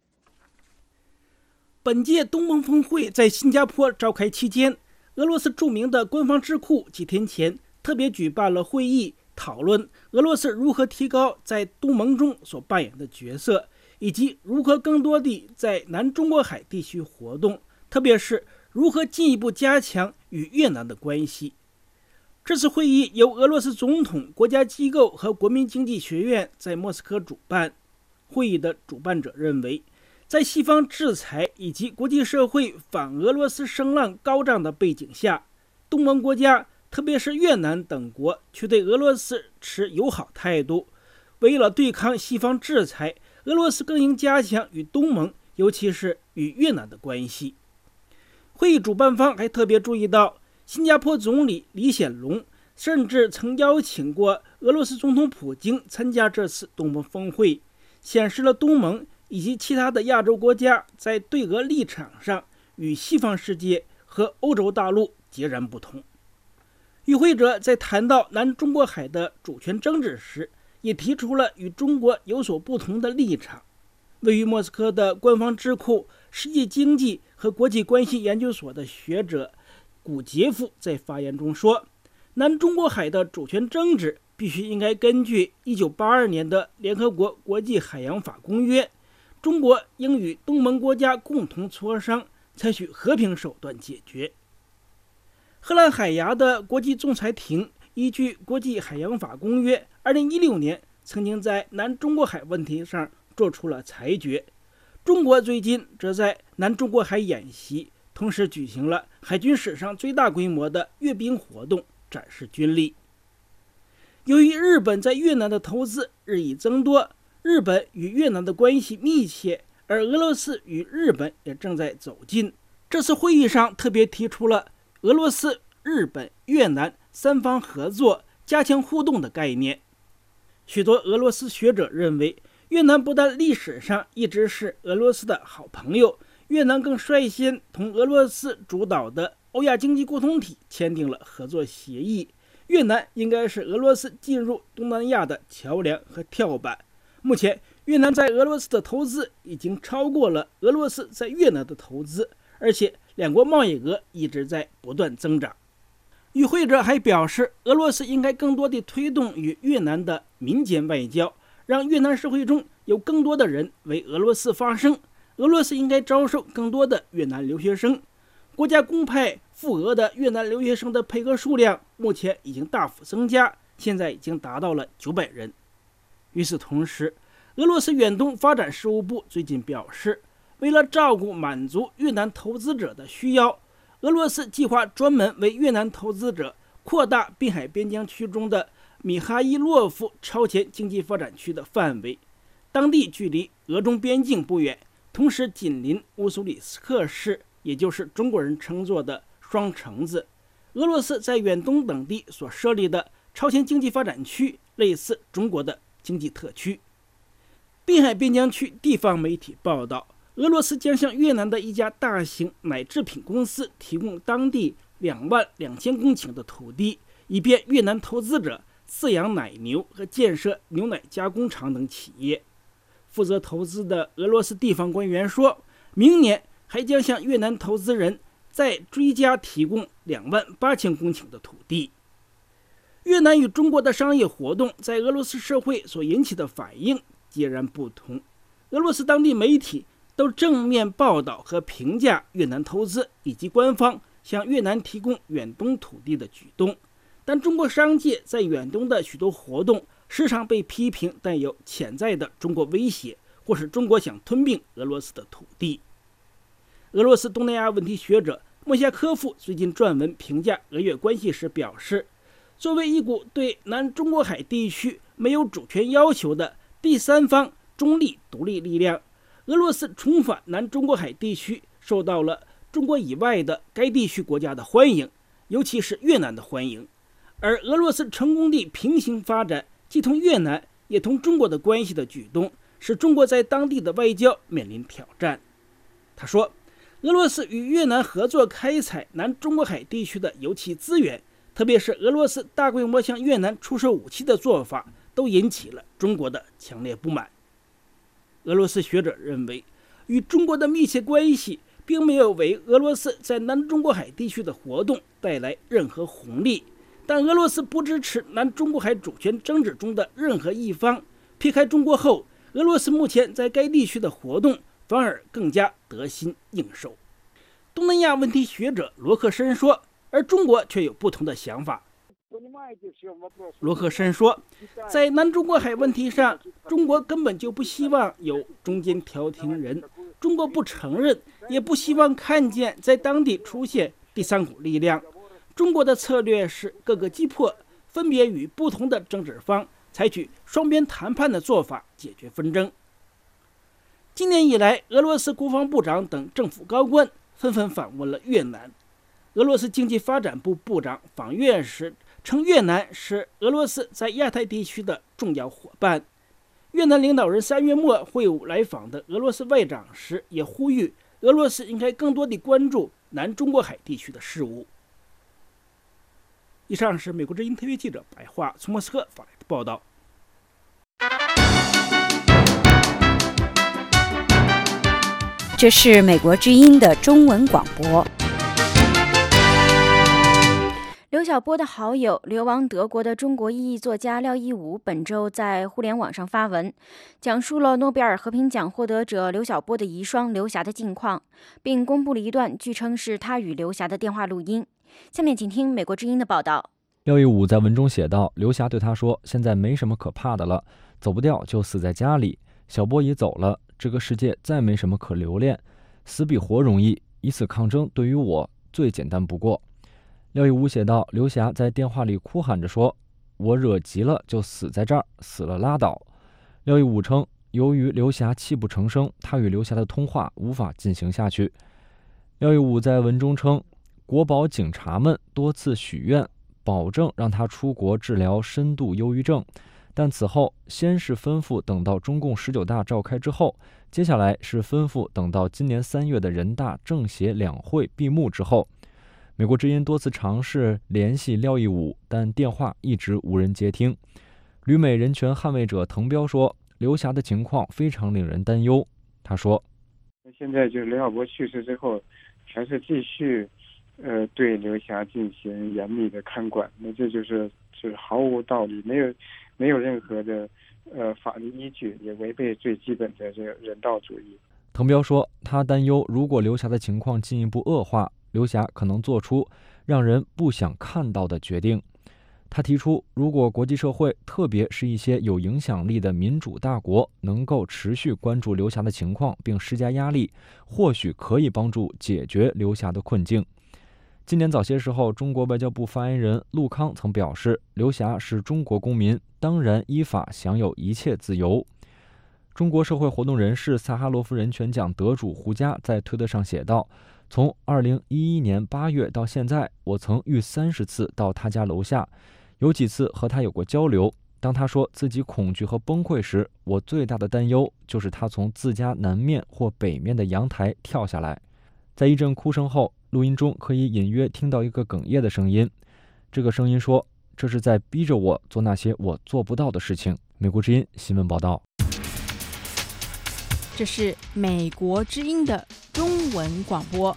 Speaker 15: 本届东盟峰会在新加坡召开期间，俄罗斯著名的官方智库几天前特别举办了会议，讨论俄罗斯如何提高在东盟中所扮演的角色，以及如何更多地在南中国海地区活动，特别是如何进一步加强与越南的关系。这次会议由俄罗斯总统、国家机构和国民经济学院在莫斯科主办。会议的主办者认为，在西方制裁以及国际社会反俄罗斯声浪高涨的背景下，东盟国家特别是越南等国却对俄罗斯持友好态度。为了对抗西方制裁，俄罗斯更应加强与东盟，尤其是与越南的关系。会议主办方还特别注意到，新加坡总理李显龙甚至曾邀请过俄罗斯总统普京参加这次东盟峰会，显示了东盟以及其他的亚洲国家在对俄立场上与西方世界和欧洲大陆截然不同。与会者在谈到南中国海的主权争执时，也提出了与中国有所不同的立场。位于莫斯科的官方智库世界经济和国际关系研究所的学者古杰夫在发言中说，南中国海的主权争执必须应该根据一九八二年的联合国国际海洋法公约，中国应与东盟国家共同磋商，
Speaker 1: 采取和平手段解决。荷兰海牙的国际仲裁庭依据国际海洋法公约，二零一六年曾经在南中国海问题上做出了裁决。中国最近则在南中国海演习，同时举行了海军史上最大规模的阅兵活动，展示军力。由于日本在越南的投资日益增多，日本与越南的关系密切，而俄罗斯与日本也正在走近。这次会议上特别提出了俄罗斯、日本、越南三方合作、加强互动的概念。许多俄罗斯学者认为，越南不但历史上一直是俄罗斯的好朋友，越南更率先同俄罗斯主导的欧亚经济共同体签订了合作协议。越南应该是俄罗斯进入东南亚的桥梁和跳板。目前，越南在俄罗斯的投资已经超过了俄罗斯在越南的投资，而且两国贸易额一直在不断增长。与会者还表示，俄罗斯应该更多地推动与越南的民间外交，让越南社会中有更多的人为俄罗斯发声。俄罗斯应该招收更多的越南留学生。国家公派赴俄的越南留学生的配额数量目前已经大幅增加，现在已经达到了九百人。与此同时，俄罗斯远东发展事务部最近表示，为了照顾满足越南投资者的需要，俄罗斯计划专门为越南投资者扩大滨海边疆区中的米哈伊洛夫超前经济发展区的范围。当地距离俄中边境不远，同时紧邻乌苏里斯克市，也就是中国人称作的双城子。俄罗斯在远东等地所设立的超前经济发展区，类似中国的经济特区。滨海边疆区地方媒体报道，俄罗斯将向越南的一家大型奶制品公司提供当地两万两千公顷的土地，以便越南投资者饲养奶牛和建设牛奶加工厂等企业。负责投资的俄罗斯地方官员说，明年还将向越南投资人再追加提供两万八千公顷的土地。越南与中国的商业活动在俄罗斯社会所引起的反应截然不同。俄罗斯当地媒体都正面报道和评价越南投资以及官方向越南提供远东土地的举动，但中国商界在远东的许多活动时常被批评带有潜在的中国威胁，或是中国想吞并俄罗斯的土地。俄罗斯东南亚问题学者莫夏科夫最近撰文评价俄越关系时表示，作为一股对南中国海地区没有主权要求的第三方中立独立力量，俄罗斯重返南中国海地区受到了中国以外的该地区国家的欢迎，尤其是越南的欢迎。而俄罗斯成功地平行发展既同越南也同中国的关系的举动，使中国在当地的外交面临挑战。他说，俄罗斯与越南合作开采南中国海地区的油气资源，特别是俄罗斯大规模向越南出售武器的做法，都引起了中国的强烈不满。俄罗斯学者认为，与中国的密切关系并没有为俄罗斯在南中国海地区的活动带来任何红利，但俄罗斯不支持南中国海主权争执中的任何一方。撇开中国后，俄罗斯目前在该地区的活动反而更加得心应手。东南亚问题学者罗克申说，而中国却有不同的想法。罗克申说，在南中国海问题上，中国根本就不希望有中间调停人，中国不承认，也不希望看见在当地出现第三股力量。中国的策略是各个击破，分别与不同的政治方采取双边谈判的做法解决纷争。今年以来，俄罗斯国防部长等政府高官纷纷访问了越南。俄罗斯经济发展部部长访越时称，越南是俄罗斯在亚太地区的重要伙伴。越南领导人三月末会晤来访的俄罗斯外长时，也呼吁俄罗斯应该更多地关注南中国海地区的事务。以上是美国之音特约记者白桦从莫斯科发来的报道。
Speaker 2: 这是美国之音的中文广播。留刘晓波的好友、流亡德国的中国异议作家廖一武本周在互联网上发文，讲述了诺贝尔和平奖获得者刘晓波的遗孀刘霞的近况，并公布了一段据称是他与刘霞的电话录音。下面请听美国之音的报道。
Speaker 12: 廖一武在文中写道，刘霞对他说，现在没什么可怕的了，走不掉就死在家里，小波也走了，这个世界再没什么可留恋，死比活容易，以此抗争对于我最简单不过。廖一武写道，刘霞在电话里哭喊着说，我惹急了就死在这儿，死了拉倒。廖一武称，由于刘霞泣不成声，他与刘霞的通话无法进行下去。廖一武在文中称，国保警察们多次许愿保证让他出国治疗深度忧郁症，但此后先是吩咐等到中共十九大召开之后，接下来是吩咐等到今年三月的人大政协两会闭幕之后。美国之音多次尝试联系廖一武，但电话一直无人接听。旅美人权捍卫者滕彪说，刘霞的情况非常令人担忧。他说，
Speaker 13: 现在就是刘晓波去世之后，还是继续呃对刘霞进行严密的看管，那这就是是毫无道理，没有没有任何的呃法律依据，也违背最基本的这个人道主义。
Speaker 12: 滕彪说，他担忧如果刘霞的情况进一步恶化，刘霞可能做出让人不想看到的决定。他提出，如果国际社会，特别是一些有影响力的民主大国，能够持续关注刘霞的情况并施加压力，或许可以帮助解决刘霞的困境。今年早些时候，中国外交部发言人陆康曾表示，刘霞是中国公民，当然依法享有一切自由。中国社会活动人士萨哈罗夫人权奖得主胡佳在推特上写道，从二零一一年八月到现在，我曾逾三十次到他家楼下，有几次和他有过交流。当他说自己恐惧和崩溃时，我最大的担忧就是他从自家南面或北面的阳台跳下来。在一阵哭声后，录音中可以隐约听到一个哽咽的声音，这个声音说，这是在逼着我做那些我做不到的事情。美国之音新闻报道。
Speaker 14: 这是美国之音的中文广播。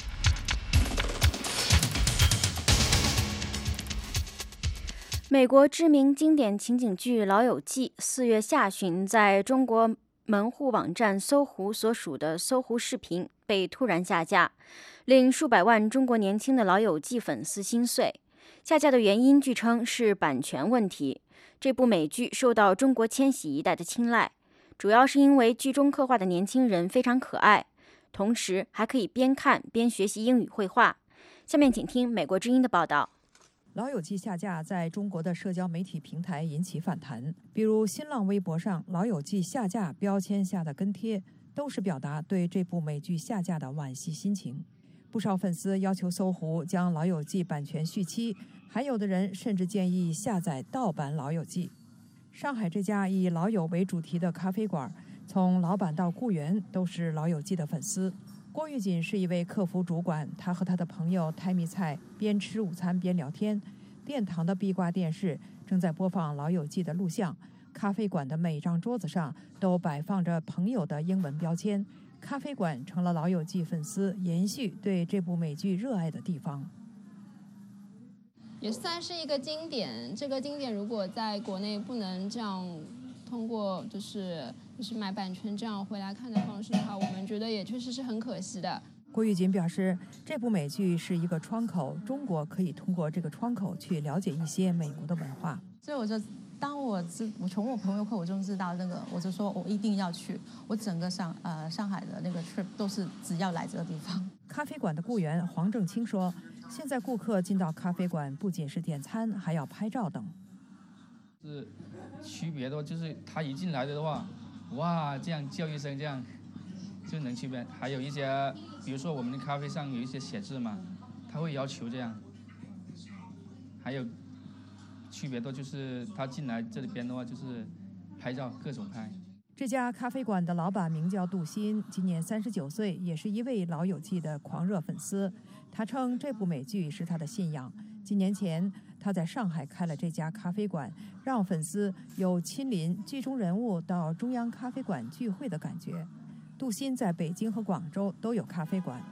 Speaker 2: 美国知名经典情景剧《老友记》四月下旬在中国门户网站搜狐所属的搜狐视频被突然下架，令数百万中国年轻的老友记粉丝心碎。下架的原因据称是版权问题。这部美剧受到中国千禧一代的青睐，主要是因为剧中刻画的年轻人非常可爱，同时还可以边看边学习英语绘画。下面请听美国之音的报道。
Speaker 16: 老友记下架在中国的社交媒体平台引起反弹，比如新浪微博上老友记下架标签下的跟帖，都是表达对这部美剧下架的惋惜心情。不少粉丝要求搜狐将老友记版权续期，还有的人甚至建议下载盗版老友记。上海这家以老友为主题的咖啡馆，从老板到雇员都是老友记的粉丝。郭玉锦是一位客服主管，他和他的朋友泰米菜边吃午餐边聊天。殿堂的壁挂电视正在播放老友记的录像，咖啡馆的每张桌子上都摆放着朋友的英文标签。咖啡馆成了老友记粉丝延续对这部美剧热爱的地方。
Speaker 18: 也算是一个经典，这个经典如果在国内不能这样通过就是就是买版权这样回来看的方式的话，我们觉得也确实是很可惜的。
Speaker 16: 郭玉锦表示，这部美剧是一个窗口，中国可以通过这个窗口去了解一些美国的文化。
Speaker 19: 所以我就当我知我从我朋友口中知道那个，我就说我一定要去。我整个上呃上海的那个 trip 都是只要来这个地方。
Speaker 16: 咖啡馆的雇员黄正清说，现在顾客进到咖啡馆不仅是点餐，还要拍照等。
Speaker 27: 是区别的，就是他一进来的话，哇，这样叫一声，这样就能区别。还有一些，比如说我们的咖啡上有一些写字嘛，他会要求这样。还有区别的就是他进来这里边的话，就是拍照，各种拍。
Speaker 16: 这家咖啡馆的老板名叫杜鑫，今年三十九岁，也是一位老友记的狂热粉丝。他称这部美剧是他的信仰。几年前，他在上海开了这家咖啡馆，让粉丝有亲临剧中人物到中央咖啡馆聚会的感觉。杜鑫在北京和广州都有咖啡馆。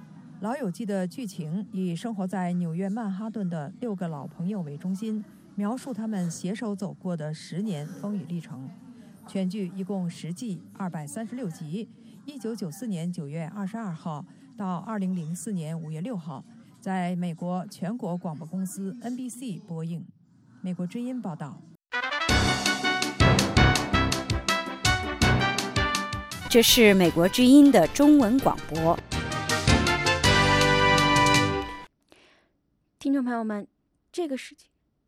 Speaker 16: 老友记》的剧情以生活在纽约曼哈顿的六个老朋友为中心，描述他们携手走过的十年风雨历程。全剧一共十季，二百三十六集，一九九四年九月二十二号到二零零四年五月六号，在美国全国广播公司 N B C 播映。美国之音报道。
Speaker 20: 这是美国之音的中文广播。
Speaker 2: 听众朋友们，这个事情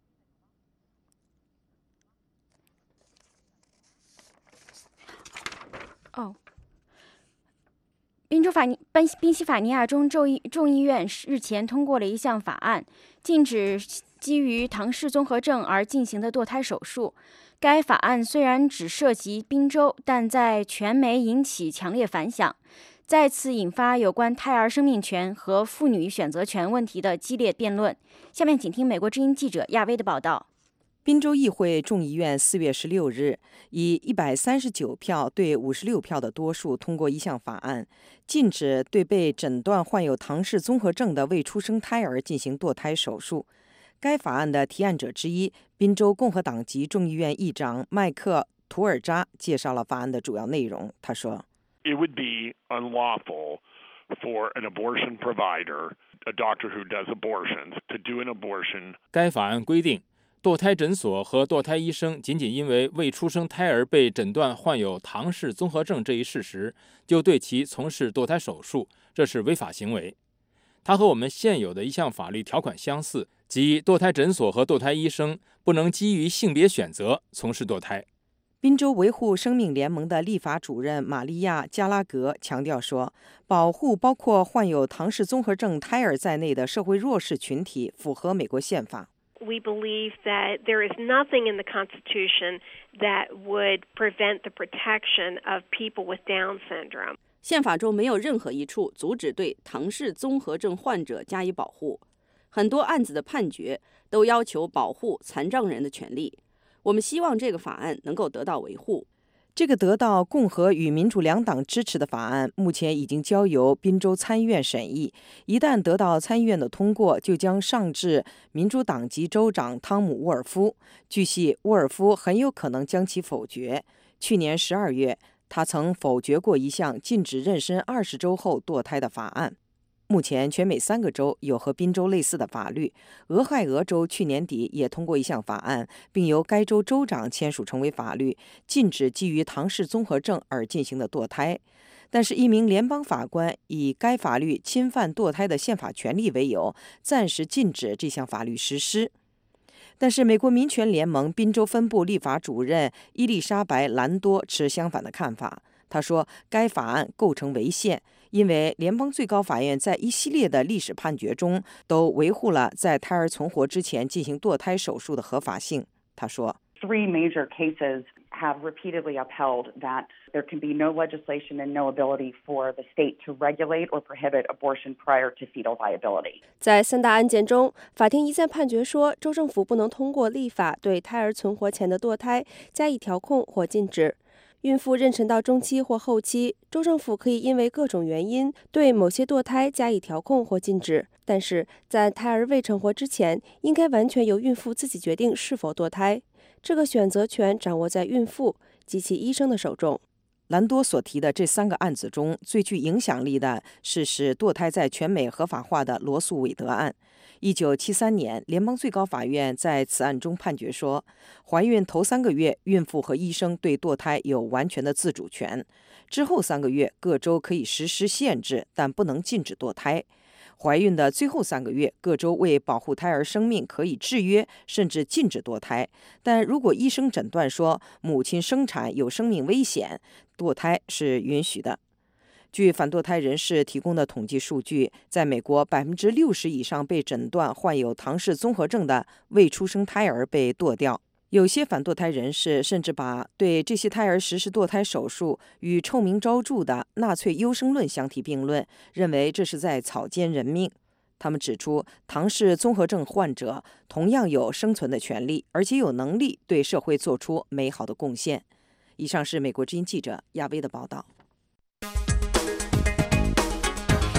Speaker 2: 哦，宾州法尼宾宾夕法尼亚州众议众议院日前通过了一项法案，禁止基于唐氏综合症而进行的堕胎手术。该法案虽然只涉及宾州，但在全美引起强烈反响，再次引发有关胎儿生命权和妇女选择权问题的激烈辩论。下面请听美国之音记者亚薇的报道。
Speaker 21: 宾州议会众议院四月十六日以一百三十九票对五十六票的多数通过一项法案，禁止对被诊断患有唐氏综合症的未出生胎儿进行堕胎手术。该法案的提案者之一，宾州共和党籍众议院议长麦克·图尔扎介绍了法案的主要内容。他说
Speaker 22: ：“It would be unlawful for an abortion provider, a doctor who does abortions, to do an abortion.”
Speaker 23: 该法案规定，堕胎诊所和堕胎医生仅仅因为未出生胎儿被诊断患有唐氏综合症这一事实，就对其从事堕胎手术，这是违法行为。它和我们现有的一项法律条款相似，即堕胎诊所和堕胎医生不能基于性别选择从事堕胎。
Speaker 21: 宾州维护生命联盟的立法主任玛利亚·加拉格强调说，保护包括患有唐氏综合症胎儿在内的社会弱势群体符合美国宪法。
Speaker 24: We believe that there is nothing in the Constitution that would prevent the protection of people with Down syndrome.
Speaker 25: 宪法中没有任何一处阻止对唐氏综合症患者加以保护。很多案子的判决都要求保护残障人的权利。我们希望这个法案能够得到维护。
Speaker 21: 这个得到共和与民主两党支持的法案，目前已经交由宾州参议院审议。一旦得到参议院的通过，就将上至民主党籍州长汤姆·沃尔夫。据悉，沃尔夫很有可能将其否决。去年十二月，他曾否决过一项禁止妊娠二十周后堕胎的法案。目前，全美三个州有和宾州类似的法律。俄亥俄州去年底也通过一项法案，并由该州州长签署成为法律，禁止基于唐氏综合症而进行的堕胎。但是，一名联邦法官以该法律侵犯堕胎的宪法权利为由，暂时禁止这项法律实施。但是，美国民权联盟宾州分部立法主任伊丽莎白·兰多持相反的看法。他说，该法案构成违宪，因为联邦最高法院在一系列的历史判决中都维护了在胎儿存活之前进行堕胎手术的合法性。他说
Speaker 26: Three major cases have repeatedly upheld that there can be no legislation and no ability for the state to regulate or prohibit abortion prior to fetal viability.
Speaker 28: 在三大案件中，法庭一再判决说，州政府不能通过立法对胎儿存活前的堕胎加以调控或禁止。孕妇妊娠到中期或后期，州政府可以因为各种原因对某些堕胎加以调控或禁止，但是在胎儿未成活之前，应该完全由孕妇自己决定是否堕胎。这个选择权掌握在孕妇及其医生的手中。
Speaker 21: 兰多所提的这三个案子中，最具影响力的是使堕胎在全美合法化的罗素韦德案。一九七三年，联邦最高法院在此案中判决说，怀孕头三个月，孕妇和医生对堕胎有完全的自主权；之后三个月，各州可以实施限制，但不能禁止堕胎。怀孕的最后三个月，各州为保护胎儿生命可以制约甚至禁止堕胎，但如果医生诊断说母亲生产有生命危险，堕胎是允许的。据反堕胎人士提供的统计数据，在美国 百分之六十 以上被诊断患有唐氏综合症的未出生胎儿被堕掉。有些反堕胎人士甚至把对这些胎儿实施堕胎手术与臭名昭著的纳粹优生论相提并论，认为这是在草菅人命。他们指出，唐氏综合症患者同样有生存的权利，而且有能力对社会做出美好的贡献。以上是美国之音记者亚薇的报道。
Speaker 2: 听众朋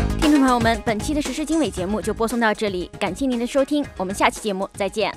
Speaker 2: 朋友们，本期的时事经纬节目就播送到这里，感谢您的收听，我们下期节目再见。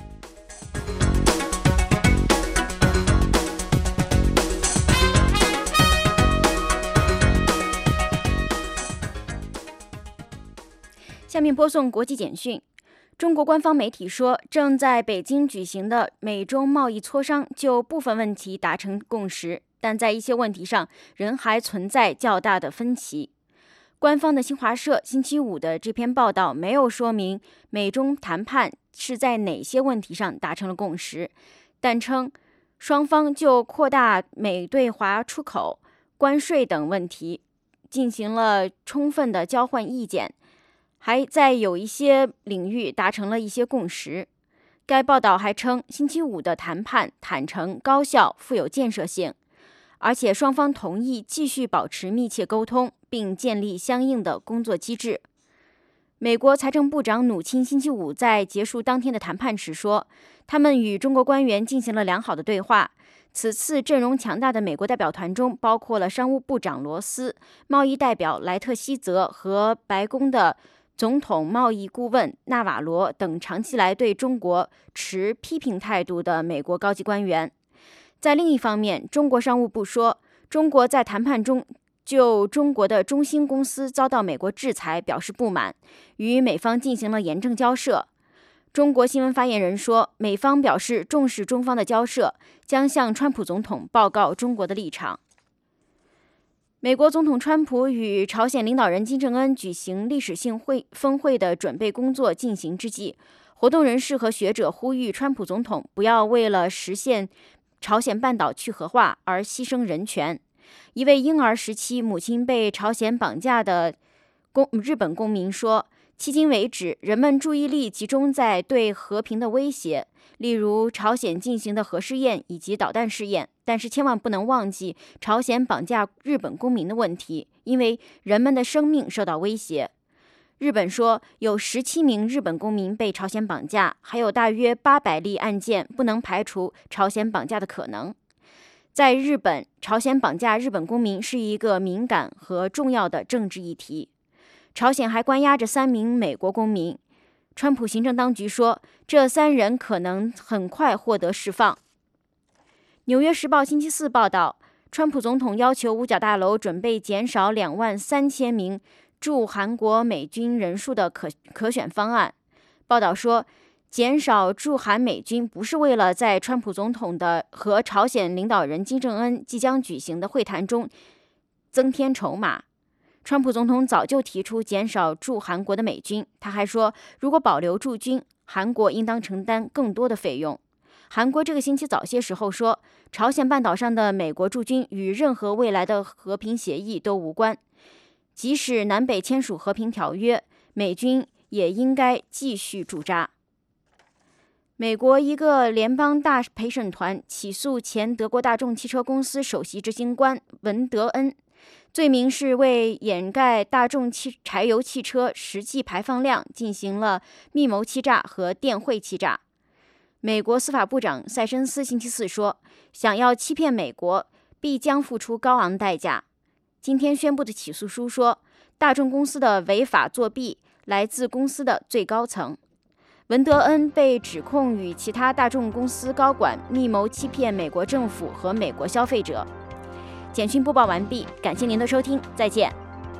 Speaker 2: 下面播送国际简讯。中国官方媒体说，正在北京举行的美中贸易磋商就部分问题达成共识，但在一些问题上仍还存在较大的分歧。官方的新华社星期五的这篇报道没有说明美中谈判是在哪些问题上达成了共识，但称双方就扩大美对华出口、关税等问题进行了充分的交换意见，还在有一些领域达成了一些共识。该报道还称，星期五的谈判坦诚、高效、富有建设性，而且双方同意继续保持密切沟通，并建立相应的工作机制。美国财政部长努钦星期五在结束当天的谈判时说，他们与中国官员进行了良好的对话。此次阵容强大的美国代表团中包括了商务部长罗斯、贸易代表莱特希泽和白宫的总统贸易顾问纳瓦罗等长期来对中国持批评态度的美国高级官员。在另一方面，中国商务部说，中国在谈判中就中国的中兴公司遭到美国制裁表示不满，与美方进行了严正交涉。中国新闻发言人说，美方表示重视中方的交涉，将向川普总统报告中国的立场。美国总统川普与朝鲜领导人金正恩举行历史性会峰会的准备工作进行之际，活动人士和学者呼吁川普总统不要为了实现朝鲜半岛去核化而牺牲人权。一位婴儿时期母亲被朝鲜绑架的公日本公民说，迄今为止，人们注意力集中在对和平的威胁，例如朝鲜进行的核试验以及导弹试验，但是千万不能忘记朝鲜绑架日本公民的问题，因为人们的生命受到威胁。日本说，有十七名日本公民被朝鲜绑架，还有大约八百例案件不能排除朝鲜绑架的可能。在日本，朝鲜绑架日本公民是一个敏感和重要的政治议题。朝鲜还关押着三名美国公民，川普行政当局说，这三人可能很快获得释放。纽约时报星期四报道，川普总统要求五角大楼准备减少两万三千名驻韩国美军人数的可可选方案。报道说，减少驻韩美军不是为了在川普总统的和朝鲜领导人金正恩即将举行的会谈中增添筹码。川普总统早就提出减少驻韩国的美军，他还说，如果保留驻军，韩国应当承担更多的费用。韩国这个星期早些时候说，朝鲜半岛上的美国驻军与任何未来的和平协议都无关，即使南北签署和平条约，美军也应该继续驻扎。美国一个联邦大陪审团起诉前德国大众汽车公司首席执行官文德恩，罪名是为掩盖大众汽柴油汽车实际排放量进行了密谋欺诈和电汇欺诈。美国司法部长塞申斯星期四说，想要欺骗美国，必将付出高昂代价。今天宣布的起诉书说，大众公司的违法作弊来自公司的最高层。文德恩被指控与其他大众公司高管密谋欺骗美国政府和美国消费者。简讯播报完毕，感谢您的收听，再见。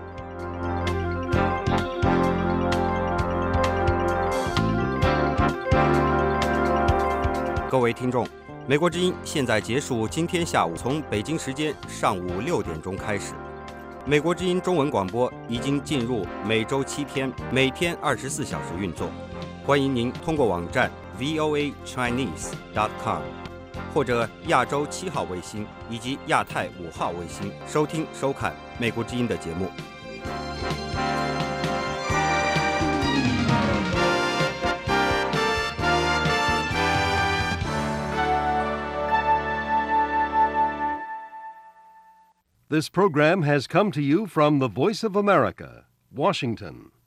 Speaker 3: 各位听众，美国之音现在结束今天下午从北京时间上午六点钟开始。美国之音中文广播已经进入每周七天，每天二十四小时运作。欢迎您通过网站 v o a chinese dot com 或者亚洲七号卫星以及亚太五号卫星收听收看美国之音的节目。
Speaker 4: This program has come to you from the Voice of America, Washington.